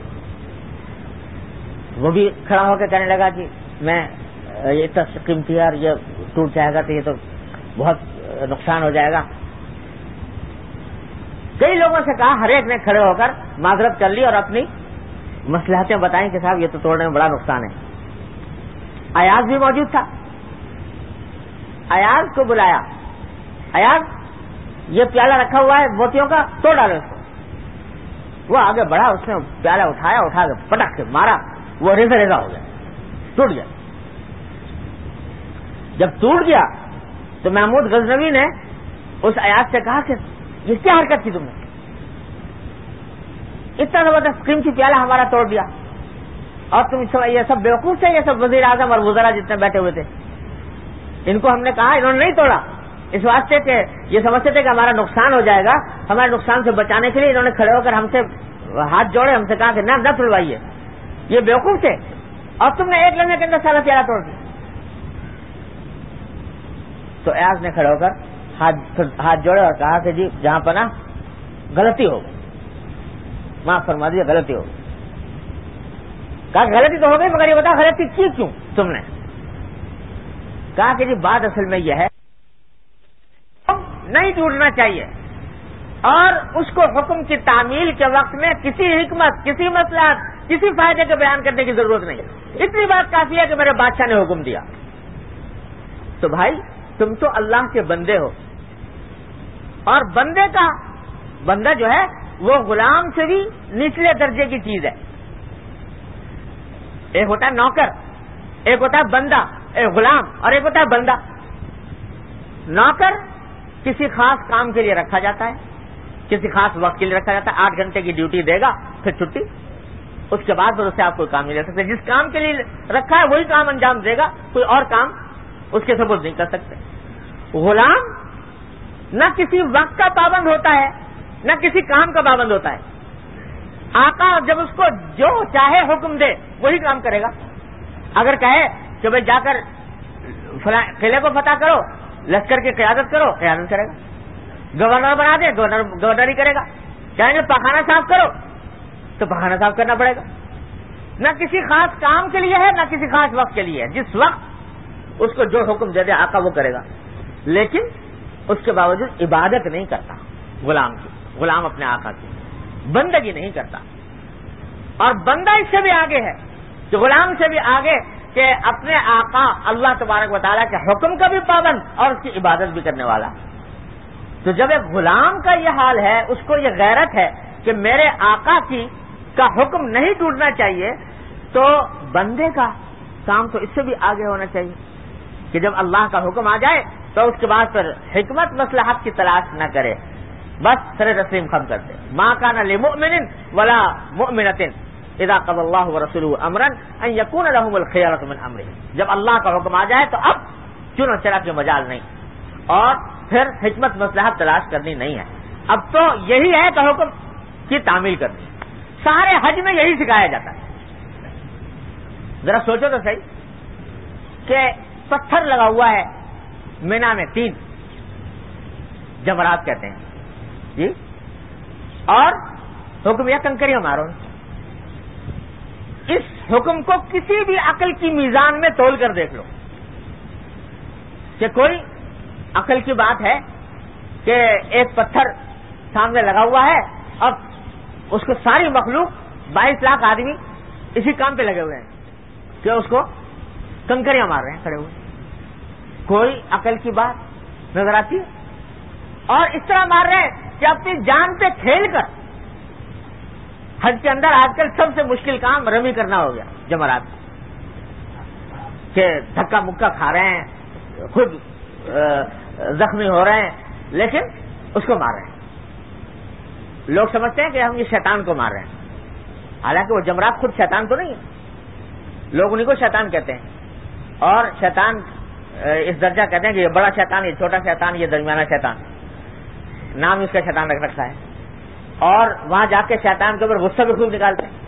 وہ بھی کھڑا ہو کے کہنے لگا کہ میں یہ اتنا قیمتی ہے اور یہ ٹوٹ جائے گا تو یہ تو بہت نقصان ہو جائے گا. کئی لوگوں سے کہا، ہر ایک نے کھڑے ہو کر معذرت کر لی اور اپنی مصلحتیں بتائیں کہ صاحب یہ تو توڑنے میں بڑا نقصان ہے. ایاز بھی موجود تھا، ایاز کو بلایا، ایاز یہ پیالہ رکھا ہوا ہے موتیوں کا، توڑ ڈالو اس کو. وہ آگے بڑھا، اس نے پیالہ اٹھایا، اٹھا کے پٹک کے مارا، وہ ریزا ریزا ہو گیا، ٹوٹ گیا. جب ٹوٹ گیا تو محمود غزنوی نے اس ایاز سے کہا کہ یہ کیا حرکت کی تم نے، اتنا زبردست قیمتی پیالہ ہمارا توڑ دیا، اور تم یہ سب بیوقوف تھے، یہ سب وزیر اعظم اور وزراء جتنے بیٹھے ہوئے تھے، ان کو ہم نے کہا، انہوں نے نہیں توڑا، اس واسطے کہ یہ سمجھتے تھے کہ ہمارا نقصان ہو جائے گا. ہمارے نقصان سے بچانے کے لیے انہوں نے کھڑے ہو کر ہم سے ہاتھ جوڑے، ہم سے کہا کہ نہ توڑوائیے، یہ بیوقوف تھے، اور تم نے ایک لمحے کے اندر سارا پیالہ توڑ دیا. تو ایاز نے کھڑے ہو کر ہاتھ جوڑے اور کہا کہ جی جہاں پناہ غلطی ہو گئی، معاف فرما دیجیے، غلطی ہو گئی. کہا غلطی تو ہو گئی، مگر یہ بتا غلطی کی کیوں تم نے. کہا کہ جی بات اصل میں یہ ہے نہیں ٹوٹنا چاہیے، اور اس کو حکم کی تعمیل کے وقت میں کسی حکمت، کسی مصلحت، کسی فائدے کے بیان کرنے کی ضرورت نہیں. اتنی بات کافی ہے کہ میرے بادشاہ نے حکم دیا. تو بھائی تم تو اللہ کے بندے ہو، اور بندہ جو ہے وہ غلام سے بھی نچلے درجے کی چیز ہے. ایک ہوتا ہے نوکر، ایک ہوتا ہے بندہ، ایک غلام، اور ایک ہوتا ہے بندہ۔ نوکر کسی خاص کام کے لیے رکھا جاتا ہے، کسی خاص وقت کے لیے رکھا جاتا ہے، 8 گھنٹے کی ڈیوٹی دے گا پھر چھٹی، اس کے بعد پھر اس سے آپ کوئی کام نہیں لے سکتے۔ جس کام کے لیے رکھا ہے وہی کام انجام دے گا، کوئی اور کام اس کے سپرد نہیں کر سکتے۔ غلام نہ کسی وقت کا پابند ہوتا ہے نہ کسی کام کا پابند ہوتا ہے، آقا جب اس کو جو چاہے حکم دے وہی کام کرے گا۔ اگر کہے کہ بھائی جا کر فلاں قلعے کو فتح کرو، لشکر کی قیادت کرو، قیادت کرے گا۔ گورنر بنا دے، گورنر ہی کرے گا۔ کہیں گے پخانہ صاف کرو تو پخانہ صاف کرنا پڑے گا۔ نہ کسی خاص کام کے لیے ہے نہ کسی خاص وقت کے لیے ہے، جس وقت اس کو جو حکم دے دے آقا وہ کرے گا، لیکن اس کے باوجود عبادت نہیں کرتا غلام کی، غلام اپنے آقا کی بندگی نہیں کرتا۔ اور بندہ اس سے بھی آگے ہے کہ غلام سے بھی آگے کہ اپنے آقا اللہ تبارک و تعالیٰ کے حکم کا بھی پابند اور اس کی عبادت بھی کرنے والا۔ تو جب ایک غلام کا یہ حال ہے، اس کو یہ غیرت ہے کہ میرے آقا کا حکم نہیں ٹوٹنا چاہیے، تو بندے کا کام تو اس سے بھی آگے ہونا چاہیے کہ جب اللہ کا حکم آ جائے تو اس کے بعد پھر حکمت مصلحت کی تلاش نہ کرے، بس سر تسلیم خم کر دے۔ ما کان لمؤمن ولا مؤمنۃ اذا قضى الله ورسوله امرا ان يكون لهم الخيرة من امرهم۔ جب اللہ کا حکم آ جائے تو اب چنو چرا کے مجال نہیں، اور پھر حکمت مصلحت تلاش کرنی نہیں ہے، اب تو یہی ہے کہ حکم کی تعمیل کرنی۔ سارے حج میں یہی سکھایا جاتا ہے۔ ذرا سوچو تو صحیح کہ پتھر لگا ہوا ہے مینا میں، 3 جمرات کہتے ہیں جی، اور حکم یا کنکریاں مارو۔ اس حکم کو کسی بھی عقل کی میزان میں تول کر دیکھ لو کہ کوئی عقل کی بات ہے کہ ایک پتھر سامنے لگا ہوا ہے اور اس کو ساری مخلوق 22 لاکھ آدمی اسی کام پہ لگے ہوئے ہیں کہ اس کو کنکریاں مار رہے ہیں کھڑے ہوئے، کوئی عقل کی بات نظر آتی ہے؟ اور اس طرح مار رہے ہیں کہ اپنی جان پہ کھیل کر۔ حج کے اندر آج کل سب سے مشکل کام رمی کرنا ہو گیا جمرات، کہ دھکا مکا کھا رہے ہیں، خود زخمی ہو رہے ہیں، لیکن اس کو مار رہے ہیں۔ لوگ سمجھتے ہیں کہ ہم یہ شیطان کو مار رہے ہیں، حالانکہ وہ جمرات خود شیطان تو نہیں ہے، لوگ انہیں کو شیطان کہتے ہیں، اور شیطان اس درجہ کہتے ہیں کہ یہ بڑا شیطان، یہ چھوٹا شیطان، یہ درمیانہ شیطان، نام اس کا شیطان رکھ رکھا ہے۔ اور وہاں جا کے شیطان کے اوپر غصہ بھی خوب نکالتے ہیں۔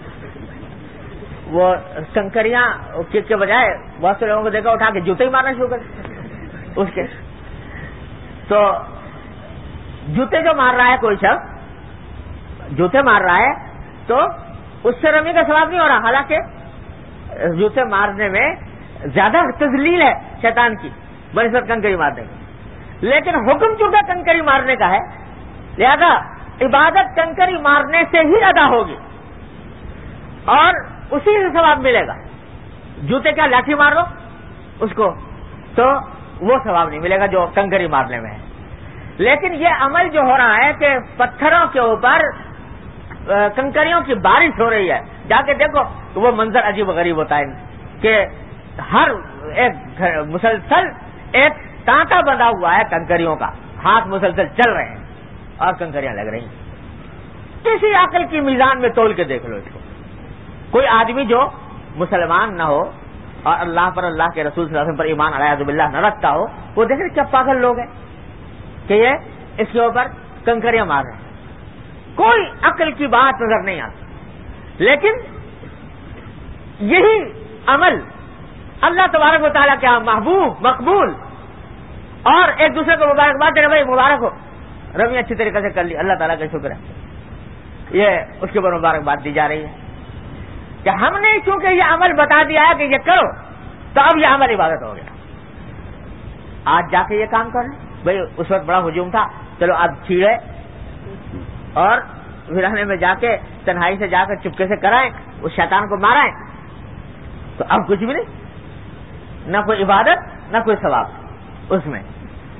وہ کنکریاں کے بجائے بہت سے لوگوں کو دیکھا اٹھا کے جوتے ہی مارنا شروع کر اس کے۔ تو جوتے جو مار رہا ہے کوئی شخص جوتے مار رہا ہے تو اس سے رمی کا ثواب نہیں ہو رہا، حالانکہ جوتے مارنے میں زیادہ تذلیل ہے شیطان کی بنسبت کنکری مارنے کی، لیکن حکم چونکہ کنکری مارنے کا ہے، لہذا عبادت کنکری مارنے سے ہی ادا ہوگی اور اسی سے ثواب ملے گا۔ جوتے کیا لاٹھی مار لو اس کو تو وہ ثواب نہیں ملے گا جو کنکری مارنے میں ہے۔ لیکن یہ عمل جو ہو رہا ہے کہ پتھروں کے اوپر کنکریوں کی بارش ہو رہی ہے، جا کے دیکھو تو وہ منظر عجیب و غریب ہوتا ہے کہ ہر ایک مسلسل ایک تانتا بندھا ہوا ہے کنکریوں کا، ہاتھ مسلسل چل رہے ہیں اور کنکریاں لگ رہی ہیں۔ کسی عقل کی میزان میں تول کے دیکھ لو اس کو۔ کوئی آدمی جو مسلمان نہ ہو اور اللہ پر، اللہ کے رسول صلی اللہ علیہ وسلم پر ایمان اعوذ باللہ نہ رکھتا ہو، وہ دیکھ رہے کیا پاگل لوگ ہیں کہ یہ اس کے اوپر کنکریاں مار رہے ہیں، کوئی عقل کی بات نظر نہیں آتی۔ لیکن یہی عمل اللہ تبارک و تعالیٰ کے یہاں محبوب، مقبول، اور ایک دوسرے کو مبارکباد دے رہے، بھائی مبارک ہو، رمی اچھی طریقے سے کر لی، اللہ تعالیٰ کا شکر ہے، یہ اس کے اوپر مبارکباد دی جا رہی ہے کہ ہم نے چونکہ یہ عمل بتا دیا ہے کہ یہ کرو تو اب یہ عمل عبادت ہو گیا۔ آج جا کے یہ کام کریں، بھائی اس وقت بڑا ہجوم تھا، چلو آج چھیڑے اور ویرانے میں جا کے تنہائی سے جا کر چپکے سے کرائیں، اس شیطان کو مارائیں، تو اب کچھ بھی نہیں، نہ کوئی عبادت نہ کوئی ثواب اس میں۔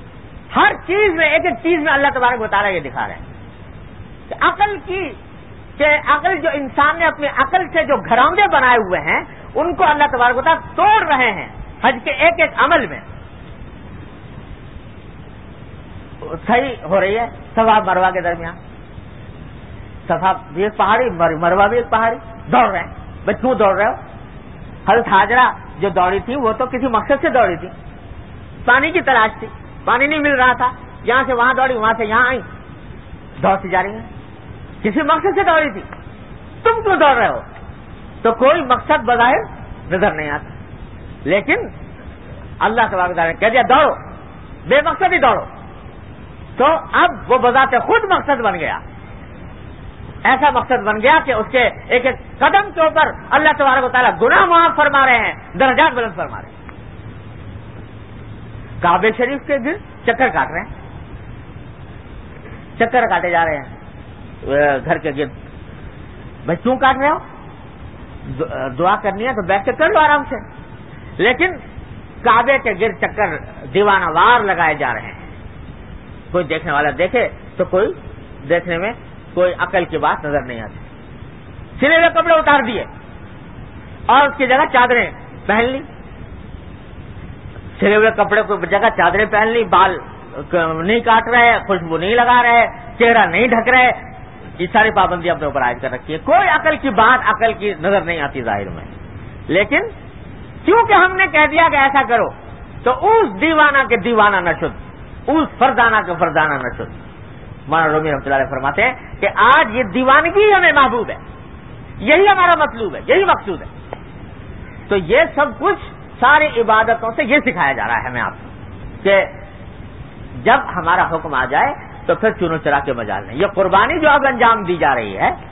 ہر چیز میں، ایک ایک چیز میں اللہ تبارک و تعالیٰ یہ دکھا رہے ہیں کہ عقل کی کہ عقل جو انسان نے اپنی عقل سے جو گھروندے بنائے ہوئے ہیں ان کو اللہ تبارک و تعالیٰ توڑ رہے ہیں حج کے ایک ایک عمل میں. صحیح ہو رہی ہے صفا مروہ کے درمیان. صفا بھی ایک پہاڑی، مروہ بھی ایک پہاڑی، دوڑ رہے ہیں. بھائی کیوں دوڑ رہے ہو؟ حضرت ہاجرہ جو دوڑی تھی وہ تو کسی مقصد سے دوڑی تھی، پانی کی تلاش تھی، پانی نہیں مل رہا تھا، یہاں سے وہاں دوڑی، وہاں سے یہاں آئی، دوڑتی جا رہی ہیں، کسی مقصد سے دوڑی تھی. تم کیوں دوڑ رہے ہو؟ تو کوئی مقصد بظاہر نظر نہیں آتا، لیکن اللہ تبارک و تعالیٰ نے کہہ دیا دوڑو، بے مقصد ہی دوڑو. تو اب وہ بذات خود مقصد بن گیا، ایسا مقصد بن گیا کہ اس کے ایک ایک قدم کے اوپر اللہ تبارک و تعالیٰ گناہ معاف فرما رہے ہیں، درجات بلند فرما رہے ہیں. کعبے شریف کے گرد چکر کاٹ رہے ہیں، چکر کاٹے جا رہے ہیں گھر کے گرد. بھائی کیوں کاٹ رہے ہو؟ دعا کرنی ہے تو بیٹھ کے کر لو آرام سے، لیکن کعبے کے گرد چکر دیوانہ وار لگائے جا رہے ہیں. کوئی دیکھنے والا دیکھے تو کوئی دیکھنے میں کوئی عقل کی بات نظر نہیں آتی. سلے ہوئے کپڑے اتار دیے اور اس کی جگہ چادریں پہن لی، سلے ہوئے کپڑے کو جگہ چادریں پہن لی، بال نہیں کاٹ رہے، خوشبو نہیں لگا رہے، چہرہ نہیں ڈھک رہے، یہ ساری پابندی اپنے اوپر عائد کر رکھی ہے. کوئی عقل کی بات عقل کی نظر نہیں آتی ظاہر میں، لیکن کیونکہ ہم نے کہہ دیا کہ ایسا کرو تو اس دیوانہ کے دیوانہ نہ شد، اس فردانہ کے فردانہ نہ شد. مولانا رومی رحمۃ اللہ علیہ فرماتے ہیں کہ آج یہ دیوانگی ہمیں محبوب ہے، یہی ہمارا مطلوب ہے، یہی مقصود ہے. تو یہ سب کچھ ساری عبادتوں سے یہ سکھایا جا رہا ہے ہمیں آپ کو کہ جب ہمارا حکم آ جائے تو پھر چنو چرا کے مجال نہیں. یہ قربانی جو اب انجام دی جا رہی ہے،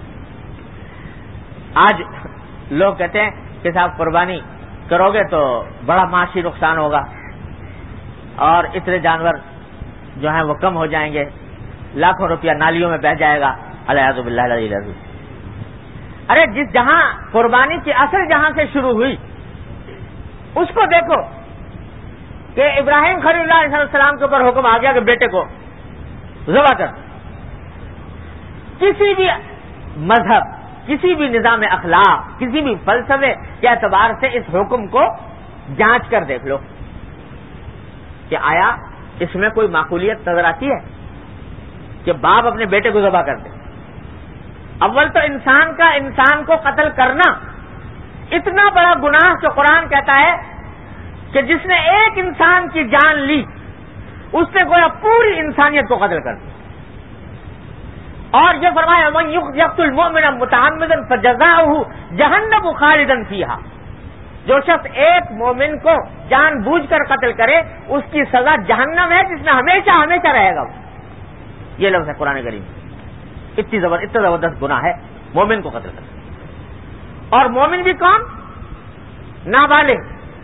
آج لوگ کہتے ہیں کہ صاحب قربانی کرو گے تو بڑا معاشی نقصان ہوگا اور اتنے جانور جو ہیں وہ کم ہو جائیں گے، لاکھوں روپیہ نالیوں میں بہ جائے گا. الیاذ باللہ العلی العظیم. ارے جس جہاں قربانی کی اصل جہاں سے شروع ہوئی اس کو دیکھو کہ ابراہیم خلیل اللہ علیہ السلام کے اوپر حکم آ گیا کہ بیٹے کو ذبح کر. کسی بھی مذہب، کسی بھی نظام اخلاق، کسی بھی فلسفے کے اعتبار سے اس حکم کو جانچ کر دیکھ لو کہ آیا اس میں کوئی معقولیت نظر آتی ہے کہ باپ اپنے بیٹے کو ذبح کر دے. اول تو انسان کو قتل کرنا اتنا بڑا گناہ کہ قرآن کہتا ہے کہ جس نے ایک انسان کی جان لی اس نے گویا پوری انسانیت کو قتل کر دیا. اور یہ فرمایا من یقتل مؤمنا متعمدا فجزاؤہ جہنم خالدا فیہا، جو شخص ایک مومن کو جان بوجھ کر قتل کرے اس کی سزا جہنم ہے جس میں ہمیشہ ہمیشہ رہے گا. یہ لفظ ہے قرآن کریم. اتنا زبردست گناہ ہے مومن کو قتل کرنا. اور مومن بھی کون؟ نابالغ.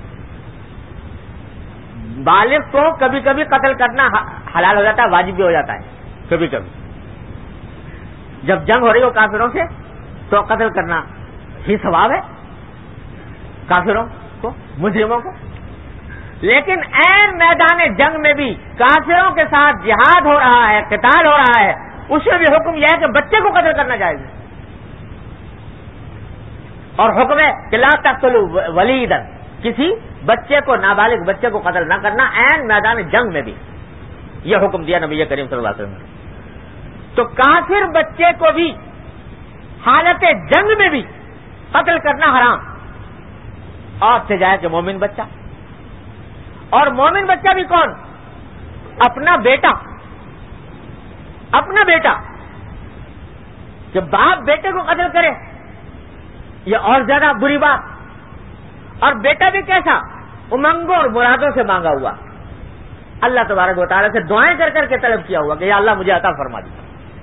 بالغ کو کبھی کبھی قتل کرنا حلال ہو جاتا ہے، واجب بھی ہو جاتا ہے کبھی کبھی. جب جنگ ہو رہی ہو کافروں سے تو قتل کرنا ہی ثواب ہے کافروں کو، مجرموں کو. لیکن عین میدان جنگ میں بھی کافروں کے ساتھ جہاد ہو رہا ہے، قتال ہو رہا ہے، اس میں بھی حکم یہ ہے کہ بچے کو قتل کرنا جائز ہے. اور حکم ہے کہ لا تقتلوا ولیدا، کسی بچے کو، نابالغ بچے کو قتل نہ کرنا عین میدان جنگ میں بھی. یہ حکم دیا نبی کریم صلی اللہ علیہ وسلم نے. تو کافر بچے کو بھی حالت جنگ میں بھی قتل کرنا حرام. اور سجائے کہ مومن بچہ، اور مومن بچہ بھی کون؟ اپنا بیٹا. اپنا بیٹا کہ باپ بیٹے کو قتل کرے یہ اور زیادہ بری بات. اور بیٹا بھی کیسا؟ امنگوں اور مرادوں سے مانگا ہوا، اللہ تبارک و تعالیٰ سے دعائیں کر کر کے طلب کیا ہوا کہ یا اللہ مجھے عطا فرما دے.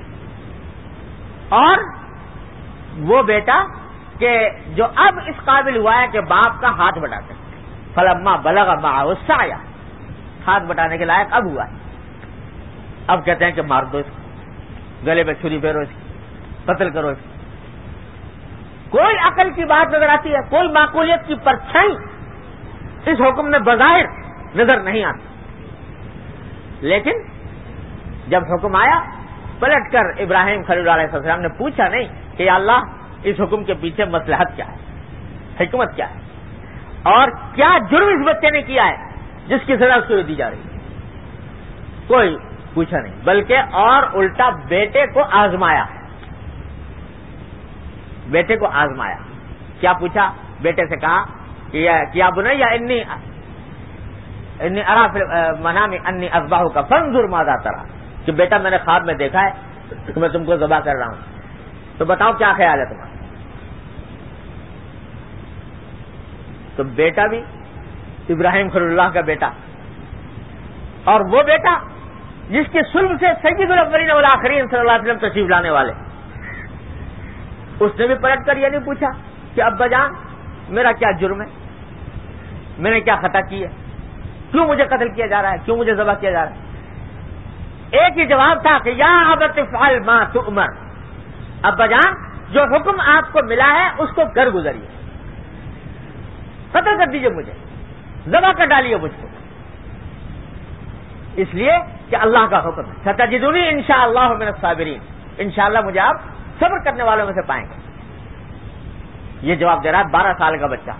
اور وہ بیٹا کہ جو اب اس قابل ہوا ہے کہ باپ کا ہاتھ بٹا سکے. فلما بلغ معه السعي، ہاتھ بٹانے کے لائق اب ہوا ہے. اب کہتے ہیں کہ مار دو اس کو، گلے پہ چھری پھیرو اس کو، قتل کرو اس کو. کوئی عقل کی بات نظر آتی ہے؟ کوئی معقولیت کی پرچھائی اس حکم میں بظاہر نظر نہیں آتی. لیکن جب حکم آیا پلٹ کر ابراہیم خلیل اللہ علیہ السلام نے پوچھا نہیں کہ یا اللہ اس حکم کے پیچھے مصلحت کیا ہے، حکمت کیا ہے، اور کیا جرم اس بچے نے کیا ہے جس کی سزا اس کو دی جا رہی ہے، کوئی پوچھا نہیں، بلکہ اور الٹا بیٹے کو آزمایا، بیٹے کو آزمایا۔ کیا پوچھا؟ بیٹے سے کہا کہ کیا بنیا انی ارا فی المنام انی اذبحک فانظر ماذا تری، کہ بیٹا میں نے خواب میں دیکھا ہے کہ میں تم کو ذبح کر رہا ہوں، تو بتاؤ کیا خیال ہے تمہارا؟ تو بیٹا بھی ابراہیم خلیل اللہ کا بیٹا، اور وہ بیٹا جس کے صلب سے سید الاولین والآخرین صلی اللہ علیہ وسلم تشریف لانے والے، اس نے بھی پلٹ کر یہ نہیں پوچھا کہ ابا جان میرا کیا جرم ہے، میں نے کیا خطا کی ہے، کیوں مجھے قتل کیا جا رہا ہے، کیوں مجھے ذبح کیا جا رہا ہے؟ ایک ہی جواب تھا کہ یا ابت افعل ما تؤمر، ابا جان جو حکم آپ کو ملا ہے اس کو کر گزریے، قتل کر دیجئے مجھے، ذبح کر ڈالیے مجھ کو، اس لیے کہ اللہ کا حکم ہے، ستجدونی انشاءاللہ من الصابرین، انشاءاللہ مجھے آپ صبر کرنے والوں میں سے پائیں گے۔ یہ جواب دے رہا ہے 12 سال کا بچہ،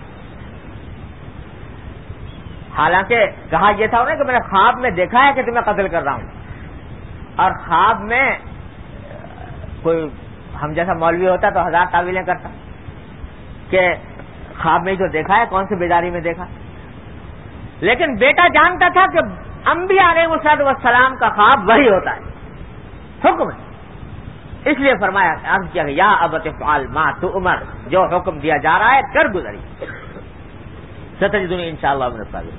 حالانکہ کہا یہ تھا انہیں کہ میں نے خواب میں دیکھا ہے کہ تمہیں قتل کر رہا ہوں، اور خواب میں کوئی ہم جیسا مولوی ہوتا تو 1000 تعویلیں کرتا کہ خواب میں جو دیکھا ہے کون سی بیداری میں دیکھا، لیکن بیٹا جانتا تھا کہ انبیاء علیہ السلام کا خواب وہی ہوتا ہے، حکم ہے، اس لیے فرمایا عرض کیا کہ یا ابت افعل ما تؤمر، جو حکم دیا جا رہا ہے کر گزری، ستجدونی انشاءاللہ من الصابرین۔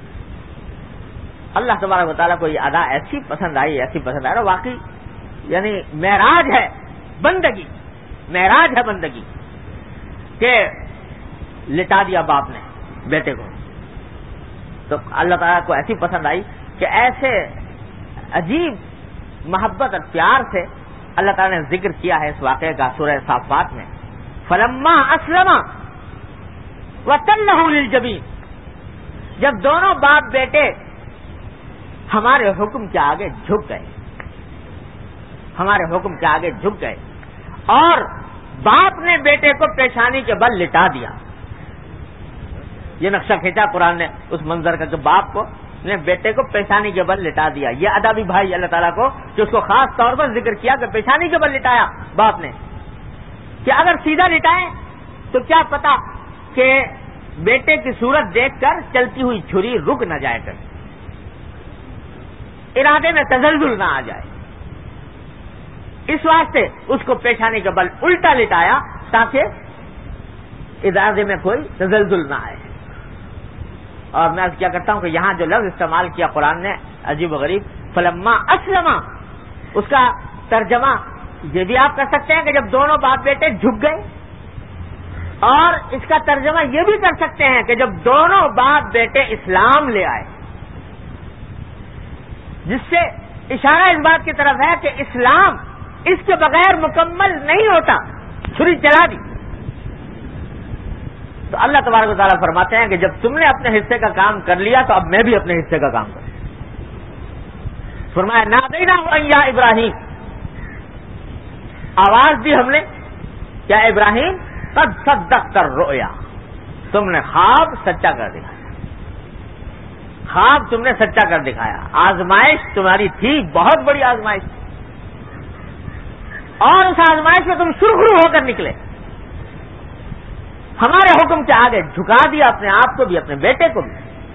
اللہ تبارک و تعالیٰ کو یہ ادا ایسی پسند آئی، ایسی پسند آئی، واقعی یعنی معراج ہے بندگی، معراج ہے بندگی، کہ لٹا دیا باپ نے بیٹے کو، تو اللہ تعالیٰ کو ایسی پسند آئی کہ ایسے عجیب محبت اور پیار سے اللہ تعالیٰ نے ذکر کیا ہے اس واقعے کا سورہ صافات میں، فلما اسلم وتلہ للجبین، جب دونوں باپ بیٹے ہمارے حکم کے آگے جھک گئے، ہمارے حکم کے آگے جھک گئے، اور باپ نے بیٹے کو پیشانی کے بل لٹا دیا۔ یہ نقشہ کھینچا قرآن نے اس منظر کا کہ باپ کو نے بیٹے کو پیشانی کے بل لٹا دیا۔ یہ ادا بھی بھائی اللہ تعالیٰ کو کہ اس کو خاص طور پر ذکر کیا کہ پیشانی کے بل لٹایا باپ نے، کہ اگر سیدھا لٹائیں تو کیا پتا کہ بیٹے کی صورت دیکھ کر چلتی ہوئی چھری رک نہ جائے کر، ارادے میں تزلزل نہ آ جائے، اس واسطے اس کو پیشانی کے بل الٹا لٹایا تاکہ ارادے میں کوئی تزلزل نہ آئے۔ اور میں کیا کرتا ہوں کہ یہاں جو لفظ استعمال کیا قرآن نے عجیب و غریب، فلما اسلم، اس کا ترجمہ یہ بھی آپ کر سکتے ہیں کہ جب دونوں باپ بیٹے جھک گئے، اور اس کا ترجمہ یہ بھی کر سکتے ہیں کہ جب دونوں باپ بیٹے اسلام لے آئے، جس سے اشارہ اس بات کی طرف ہے کہ اسلام اس کے بغیر مکمل نہیں ہوتا، چھری چلا دی۔ تو اللہ تبارک و تعالیٰ فرماتے ہیں کہ جب تم نے اپنے حصے کا کام کر لیا تو اب میں بھی اپنے حصے کا کام کروں۔ فرمایا نادیناہ یا ابراہیم، آواز دی ہم نے، کیا ابراہیم قد صدقت الرؤیا، تم نے خواب سچا کر دکھایا، خواب تم نے سچا کر دکھایا، آزمائش تمہاری تھی، بہت بڑی آزمائش، اور اس آزمائش میں تم سرخرو ہو کر نکلے، ہمارے حکم کے آگے جھکا دیا اپنے آپ کو بھی، اپنے بیٹے کو بھی۔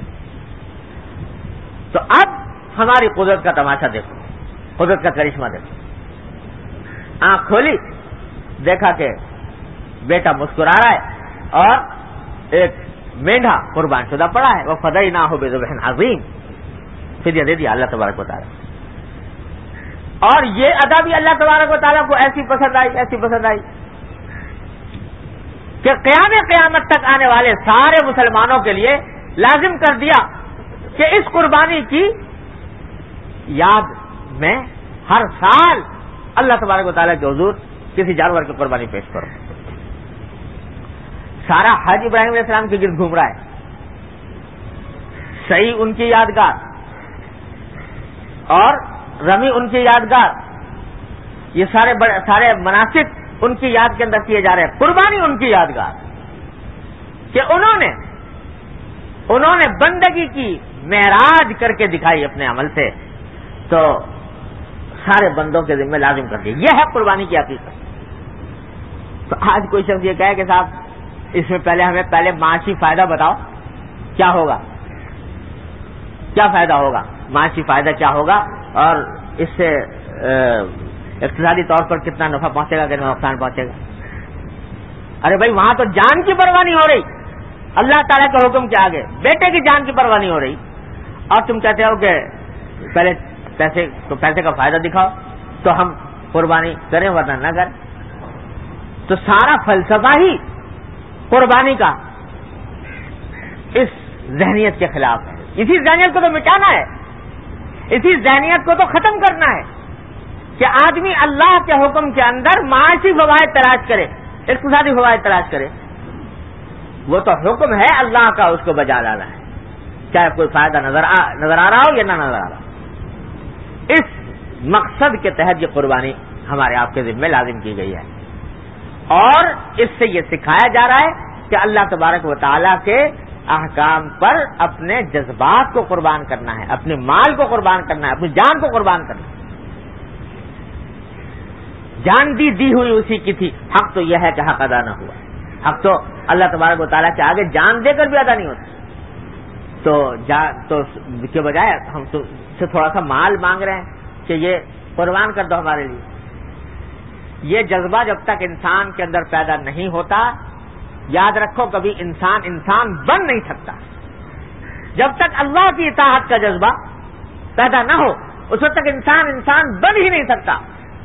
تو اب ہماری قدرت کا تماشا دیکھو، قدرت کا کرشمہ دیکھو۔ آنکھ کھولی، دیکھا کہ بیٹا مسکرا رہا ہے اور ایک مینڈھا قربان شدہ پڑا ہے، وہ فدیناہ بذبح عظیم، فدیہ دے دیا اللہ تبارک و تعالیٰ۔ اور یہ ادا بھی اللہ تبارک و تعالیٰ کو ایسی پسند آئی، ایسی پسند آئی کہ قیامت تک آنے والے سارے مسلمانوں کے لیے لازم کر دیا کہ اس قربانی کی یاد میں ہر سال اللہ تبارک و تعالیٰ کے حضور کسی جانور کی قربانی پیش کرو۔ سارا حج ابراہیم علیہ السلام کے گرد گھوم رہا ہے، صحیح ان کی یادگار اور رمی ان کی یادگار، یہ سارے مناسک ان کی یاد کے اندر کیے جا رہے ہیں. قربانی ان کی یادگار کہ انہوں نے بندگی کی معراج کر کے دکھائی اپنے عمل سے, تو سارے بندوں کے ذمہ لازم کر دیا. یہ ہے قربانی کی حقیقت. تو آج کوئی شخص یہ کہے کہ صاحب اس میں پہلے معاشی فائدہ بتاؤ, کیا ہوگا, کیا فائدہ ہوگا, معاشی فائدہ کیا ہوگا, اور اس سے اقتصادی طور پر کتنا نفع پہنچے گا, کتنا نقصان پہنچے گا. ارے بھائی وہاں تو جان کی پرواہ نہیں ہو رہی, اللہ تعالیٰ کے حکم کے آگے بیٹے کی جان کی پرواہ نہیں ہو رہی, اور تم کہتے ہو کہ پہلے پیسے کا فائدہ دکھاؤ تو ہم قربانی کریں ورنہ نہ کریں. تو سارا فلسفہ ہی قربانی کا اس ذہنیت کے خلاف ہے. اسی ذہنیت کو تو مٹانا ہے, اسی ذہنیت کو تو ختم کرنا ہے کہ آدمی اللہ کے حکم کے اندر معاشی فوائد تلاش کرے, اقتصادی فوائد تلاش کرے. وہ تو حکم ہے اللہ کا, اس کو بجا لانا ہے, چاہے کوئی فائدہ نظر آ رہا ہو یا نہ نظر آ رہا ہو. اس مقصد کے تحت یہ قربانی ہمارے آپ کے ذمہ لازم کی گئی ہے, اور اس سے یہ سکھایا جا رہا ہے کہ اللہ تبارک و تعالیٰ کے احکام پر اپنے جذبات کو قربان کرنا ہے, اپنے مال کو قربان کرنا ہے, اپنی جان کو قربان کرنا ہے. جان دی ہوئی اسی کی تھی. حق تو یہ ہے کہ حق ادا نہ ہوا. حق تو اللہ تبارک و تعالیٰ کے آگے جان دے کر بھی ادا نہیں ہوتا. تو کے بجائے ہم تو سے تھوڑا سا مال مانگ رہے ہیں کہ یہ قربان کر دو ہمارے لیے. یہ جذبہ جب تک انسان کے اندر پیدا نہیں ہوتا, یاد رکھو کبھی انسان بن نہیں سکتا. جب تک اللہ کی اطاعت کا جذبہ پیدا نہ ہو اس وقت تک انسان بن ہی نہیں سکتا.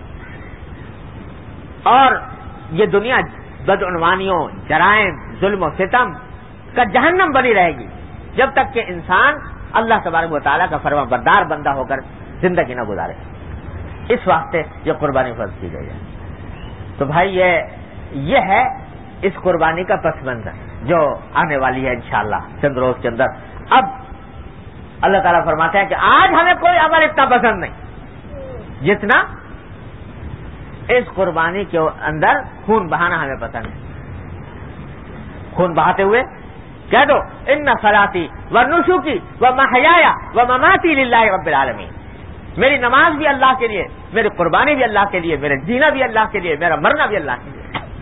اور یہ دنیا بدعنوانیوں, جرائم, ظلم و ستم کا جہنم بنی رہے گی جب تک کہ انسان اللہ تبارک و تعالیٰ کا فرما بردار بندہ ہو کر زندگی نہ گزارے. اس واسطے یہ قربانی فرض کی گئی ہے. تو بھائی یہ ہے اس قربانی کا پس منظر جو آنے والی ہے انشاءاللہ چند روز کے اندر. اب اللہ تعالیٰ فرماتے ہیں کہ آج ہمیں کوئی عمل اتنا پسند نہیں جتنا اس قربانی کے اندر خون بہانا ہمیں پسند ہے. خون بہاتے ہوئے کہہ دو ان صلاتی و نسکی و محیایا و مماتی للہ رب العالمین. میری نماز بھی اللہ کے لیے, میری قربانی بھی اللہ کے لیے, میرا جینا بھی اللہ کے لیے, میرا مرنا بھی اللہ کے لیے.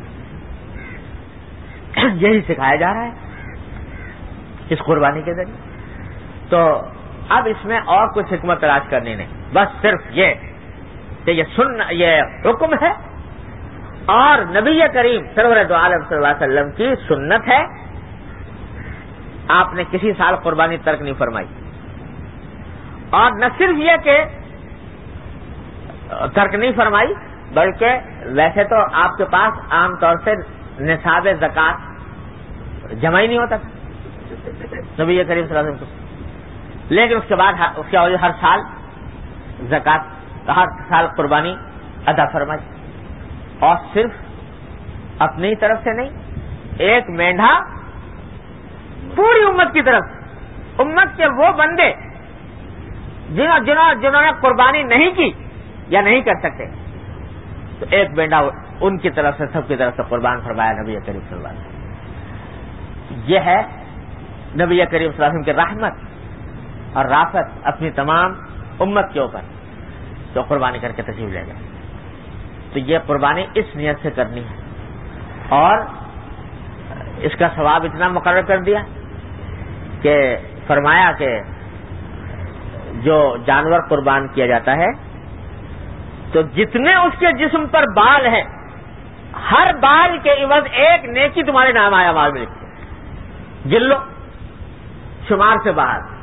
یہی سکھایا جا رہا ہے اس قربانی کے ذریعے. تو اب اس میں اور کچھ حکمت تلاش کرنی نہیں, بس صرف یہ کہ یہ حکم ہے اور نبی کریم سرور دو عالم صلی اللہ علیہ وسلم کی سنت ہے. آپ نے کسی سال قربانی ترک نہیں فرمائی, اور نہ صرف یہ کہ ترک نہیں فرمائی بلکہ ویسے تو آپ کے پاس عام طور سے نصاب زکوٰۃ جمع ہی نہیں ہوتا نبی کریم صلی اللہ علیہ وسلم کو, لیکن اس کے بعد اس کی وجہ ہر سال زکوٰۃ, ہر سال قربانی ادا فرمائی. اور صرف اپنی طرف سے نہیں, ایک مینڈھا پوری امت کی طرف, امت کے وہ بندے جنہوں نے قربانی نہیں کی یا نہیں کر سکتے, تو ایک مینڈھا ان کی طرف سے, سب کی طرف سے قربان فرمایا نبی کریم صلی اللہ علیہ وسلم. یہ ہے نبی کریم صلی اللہ علیہ وسلم کی رحمت اور رافت اپنی تمام امت کے اوپر, جو قربانی کر کے تشریف لے گئے. تو یہ قربانی اس نیت سے کرنی ہے, اور اس کا ثواب اتنا مقرر کر دیا کہ فرمایا کہ جو جانور قربان کیا جاتا ہے تو جتنے اس کے جسم پر بال ہیں, ہر بال کے عوض ایک نیکی تمہارے نام آیا مال میں لکھتے. گن لو, شمار سے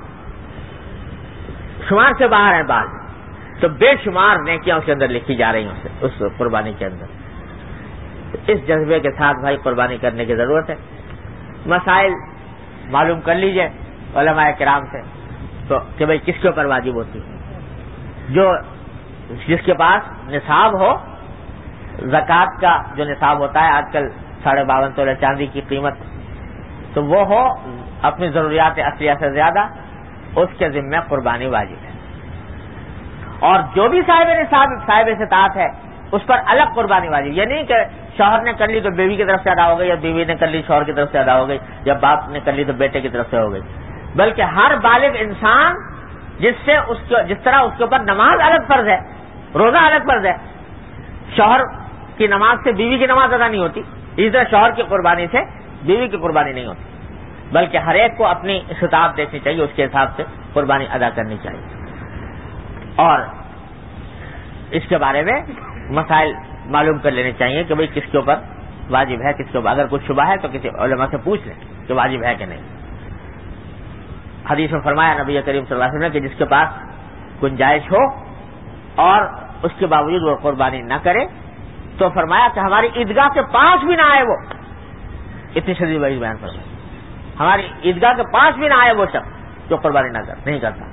باہر ہیں بال, تو بے شمار نیکیاں اس کے اندر لکھی جا رہی ہیں اس قربانی کے اندر. اس جذبے کے ساتھ بھائی قربانی کرنے کی ضرورت ہے. مسائل معلوم کر لیجئے علماء کرام سے تو کہ بھائی کس کے اوپر واجب ہوتی ہے. جس کے پاس نصاب ہو, زکوٰۃ کا جو نصاب ہوتا ہے آج کل 52.5 تولے چاندی کی قیمت, تو وہ ہو اپنی ضروریات اصلیہ سے زیادہ, اس کے ذمہ قربانی واجب ہے. اور جو بھی صاحب نصاب, صاحب استطاعت ہے, اس پر الگ قربانی واجب. یہ نہیں کہ شوہر نے کر لی تو بیوی کی طرف سے ادا ہو گئی، یا بیوی نے کر لی شوہر کی طرف سے ادا ہو گئی، یا باپ نے کر لی تو بیٹے کی طرف سے ہو گئی. بلکہ ہر بالغ انسان جس طرح اس کے اوپر نماز الگ فرض ہے، روزہ الگ فرض ہے، شوہر کی نماز سے بیوی کی نماز ادا نہیں ہوتی، اسی طرح شوہر کی قربانی سے بیوی کی قربانی نہیں ہوتی، بلکہ ہر ایک کو اپنی استطاعت دیکھنی چاہیے، اس کے حساب سے قربانی ادا کرنی چاہیے. اور اس کے بارے میں مسائل معلوم کر لینے چاہیے کہ بھئی کس کے اوپر واجب ہے، کس کے اوپر اگر کچھ شبہ ہے تو کسی علماء سے پوچھ لیں کہ واجب ہے کہ نہیں. حدیث میں فرمایا نبی کریم صلی اللہ علیہ وسلم نے کہ جس کے پاس گنجائش ہو اور اس کے باوجود وہ قربانی نہ کرے تو فرمایا کہ ہماری عیدگاہ کے پاس بھی نہ آئے وہ، اتنی شدید وعید بیان فرمایا، ہماری عیدگاہ کے پاس بھی نہ آئے وہ شخص جو قربانی نہیں کرتا.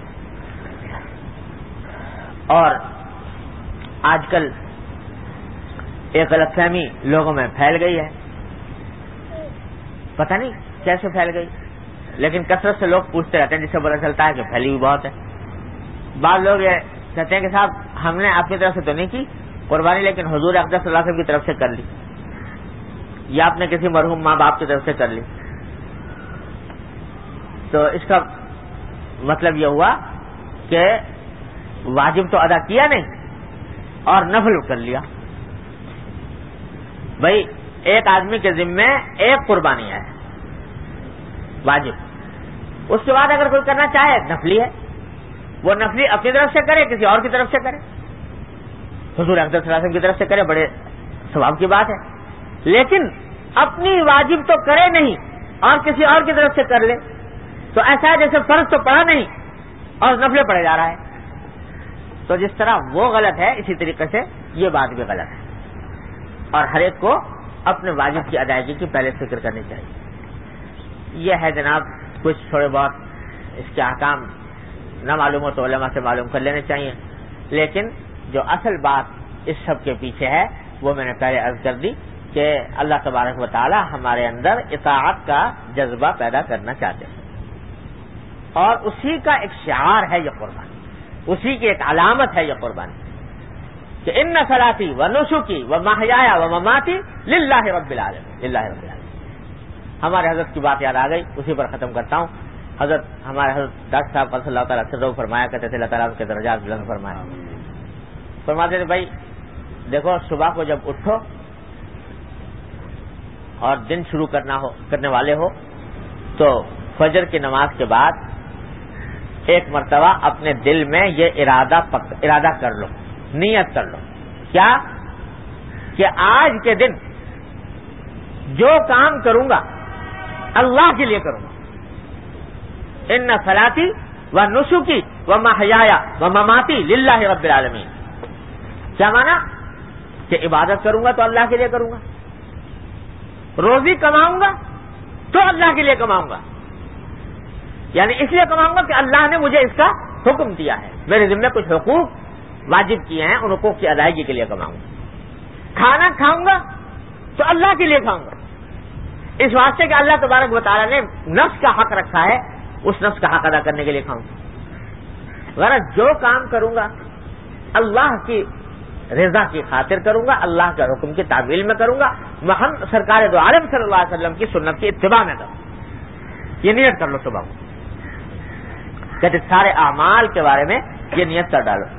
اور آج کل ایک غلط فہمی لوگوں میں پھیل گئی ہے، پتہ نہیں کیسے پھیل گئی، لیکن کثرت سے لوگ پوچھتے رہتے ہیں جس سے پتہ چلتا ہے کہ پھیلی ہوئی بہت ہے. بعض لوگ یہ کہتے ہیں کہ صاحب ہم نے اپنی طرف سے تو نہیں کی قربانی، لیکن حضور اقدس صلی اللہ علیہ وسلم کی طرف سے کر لی، یا آپ نے کسی مرحوم ماں باپ کی طرف سے کر لی. تو اس کا مطلب یہ ہوا کہ واجب تو ادا کیا نہیں اور نفل کر لیا. بھائی ایک آدمی کے ذمے ایک قربانی ہے واجب، اس کے بعد اگر کوئی کرنا چاہے نفلی ہے، وہ نفلی اپنی طرف سے کرے، کسی اور کی طرف سے کرے، حضور اقدس صلی اللہ علیہ وسلم کی طرف سے کرے، بڑے ثواب کی بات ہے. لیکن اپنی واجب تو کرے نہیں اور کسی اور کی طرف سے کر لے تو ایسا ہے جیسے فرض تو پڑھا نہیں اور نفلیں پڑھے جا رہا ہے. تو جس طرح وہ غلط ہے اسی طریقے سے یہ بات بھی غلط ہے، اور ہر ایک کو اپنے واجب کی ادائیگی کی پہلے فکر کرنی چاہیے. یہ ہے جناب کچھ تھوڑے بہت اس کے احکام نہ معلوم ہو تو علماء سے معلوم کر لینے چاہیے، لیکن جو اصل بات اس سب کے پیچھے ہے وہ میں نے پہلے عرض کر دی کہ اللہ تبارک و تعالی ہمارے اندر اطاعت کا جذبہ پیدا کرنا چاہتے ہیں، اور اسی کا ایک شعار ہے یہ قربانی، اسی کی ایک علامت ہے یہ قربانی کہ ان صلاتی و نسکی و محیایا و مماتی للہ رب العالمین، للہ رب العالمین. ہمارے حضرت کی بات یاد آ گئی، اسی پر ختم کرتا ہوں. ہمارے حضرت ڈاکٹر صاحب صلی اللہ تعالیٰ سے فرمایا کرتے تھے، اللہ تعالیٰ کے درجات بلند فرمایا. فرماتے تھے بھائی دیکھو صبح کو جب اٹھو اور دن شروع کرنے والے ہو تو فجر کی نماز کے بعد ایک مرتبہ اپنے دل میں یہ ارادہ کر لو، نیت کر لو، کیا کہ آج کے دن جو کام کروں گا اللہ کے لیے کروں گا. ان صلاتی و نسکی و محیایا و مماتی للہ رب العالمین. کیا مانا کہ عبادت کروں گا تو اللہ کے لیے کروں گا، روزی کماؤں گا تو اللہ کے لیے کماؤں گا، یعنی اس لیے کماؤں گا کہ اللہ نے مجھے اس کا حکم دیا ہے، میرے ذمہ کچھ حقوق واجب کیے ہیں، ان حقوق کی ادائیگی کے لیے کماؤں گا. کھانا کھاؤں گا تو اللہ کے لیے کھاؤں گا، اس واسطے کہ اللہ تبارک و تعالیٰ نے نفس کا حق رکھا ہے، اس نفس کا حق ادا کرنے کے لیے کھاؤں گا. غرض جو کام کروں گا اللہ کی رضا کی خاطر کروں گا، اللہ کے حکم کی تعمیل میں کروں گا، محمد سرکار دو عالم صلی اللہ علیہ وسلم کی سنت کی اتباع میں کروں. یہ نیت کر لو صبح کو، کہتے سارے اعمال کے بارے میں یہ نیت کر ڈالو،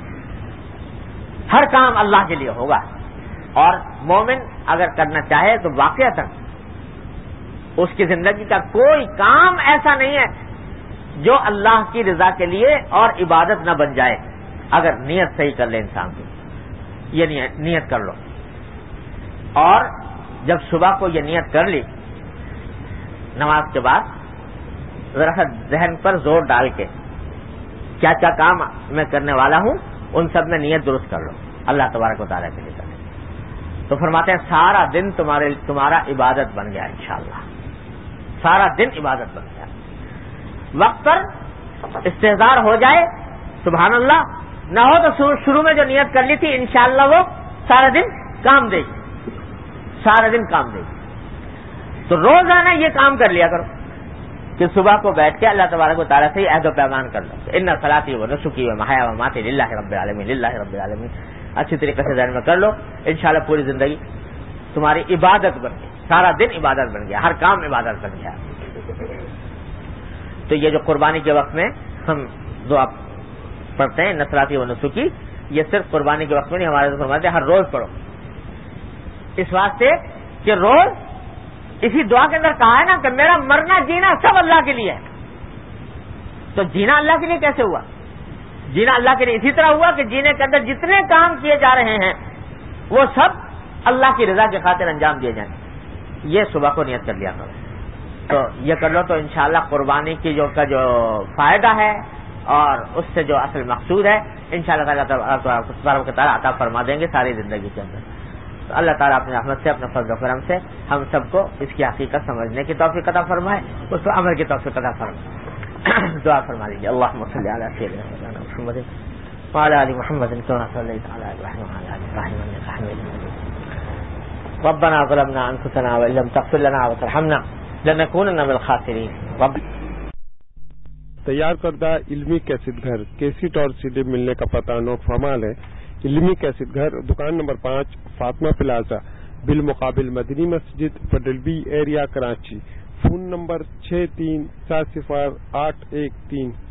ہر کام اللہ کے لیے ہوگا. اور مومن اگر کرنا چاہے تو واقعتاً اس کی زندگی کا کوئی کام ایسا نہیں ہے جو اللہ کی رضا کے لیے اور عبادت نہ بن جائے اگر نیت صحیح کر لے انسان کو. یہ نیت کر لو، اور جب صبح کو یہ نیت کر لی نماز کے بعد ذرا سا ذہن پر زور ڈال کے کیا کیا کام میں کرنے والا ہوں ان سب میں نیت درست کر لو اللہ تبارک و تعالیٰ کے لیے کریں. تو فرماتے ہیں سارا دن تمہارا عبادت بن گیا، انشاءاللہ سارا دن عبادت بن گیا. وقت پر استحضار ہو جائے سبحان اللہ، نہ ہو تو شروع میں جو نیت کر لی تھی انشاءاللہ وہ سارا دن کام دے گی، سارا دن کام دے گی. تو روزانہ یہ کام کر لیا کرو، کہ صبح کو بیٹھ کے اللہ تبارک و تعالیٰ سے عہد و پیمان کر لو، ان صلاتی و نسکی و محیا و ماتی للہ رب العالمین، للہ رب العالمین، اچھی طریقے سے ذہن میں کر لو. انشاءاللہ پوری زندگی تمہاری عبادت بن گئی، سارا دن عبادت بن گیا، ہر کام عبادت بن گیا. تو یہ جو قربانی کے وقت میں ہم دعا پڑھتے ہیں نصراتی و نسکی، یہ صرف قربانی کے وقت میں نہیں، ہمارے فرماتے ہیں ہر روز پڑھو، اس واسطے کہ روز اسی دعا کے اندر کہا ہے نا کہ میرا مرنا جینا سب اللہ کے لیے ہے. تو جینا اللہ کے لیے کیسے ہوا؟ جینا اللہ کے لیے اسی طرح ہوا کہ جینے کے اندر جتنے کام کیے جا رہے ہیں وہ سب اللہ کی رضا کی خاطر انجام دیے جائیں. یہ صبح کو نیت کر لیا کرو. تو یہ کر لو تو انشاءاللہ قربانی کی جو فائدہ ہے اور اس سے جو اصل مقصود ہے انشاءاللہ تعالیٰ کے تعالیٰ عطا فرما دیں گے ساری زندگی کے اندر. تو اللہ تعالیٰ اپنے رحمت سے، اپنے فضل و کرم سے ہم سب کو اس کی حقیقت سمجھنے کی توفیق عطا فرمائے، اس پر عمل کی توفیق عطا فرمائے. دعا فرما لیجیے. اللہم صلی علی سیدنا محمد وعلی آل محمد کما صلیت علی ابراہیم وعلی آل ابراہیم انک حمید مجید. ربنا ظلمنا انفسنا وان لم تغفر لنا وترحمنا لنکونن من الخاسرین.
تیار کردہ علمی کیسٹ گھر کیسٹ اور سیڈی ملنے کا پتہ نوٹ فرما لیں. علمی کیسٹ گھر دکان نمبر 5 فاطمہ پلازا بالمقابل مدنی مسجد federal B area Karachi. Phone number 63708113.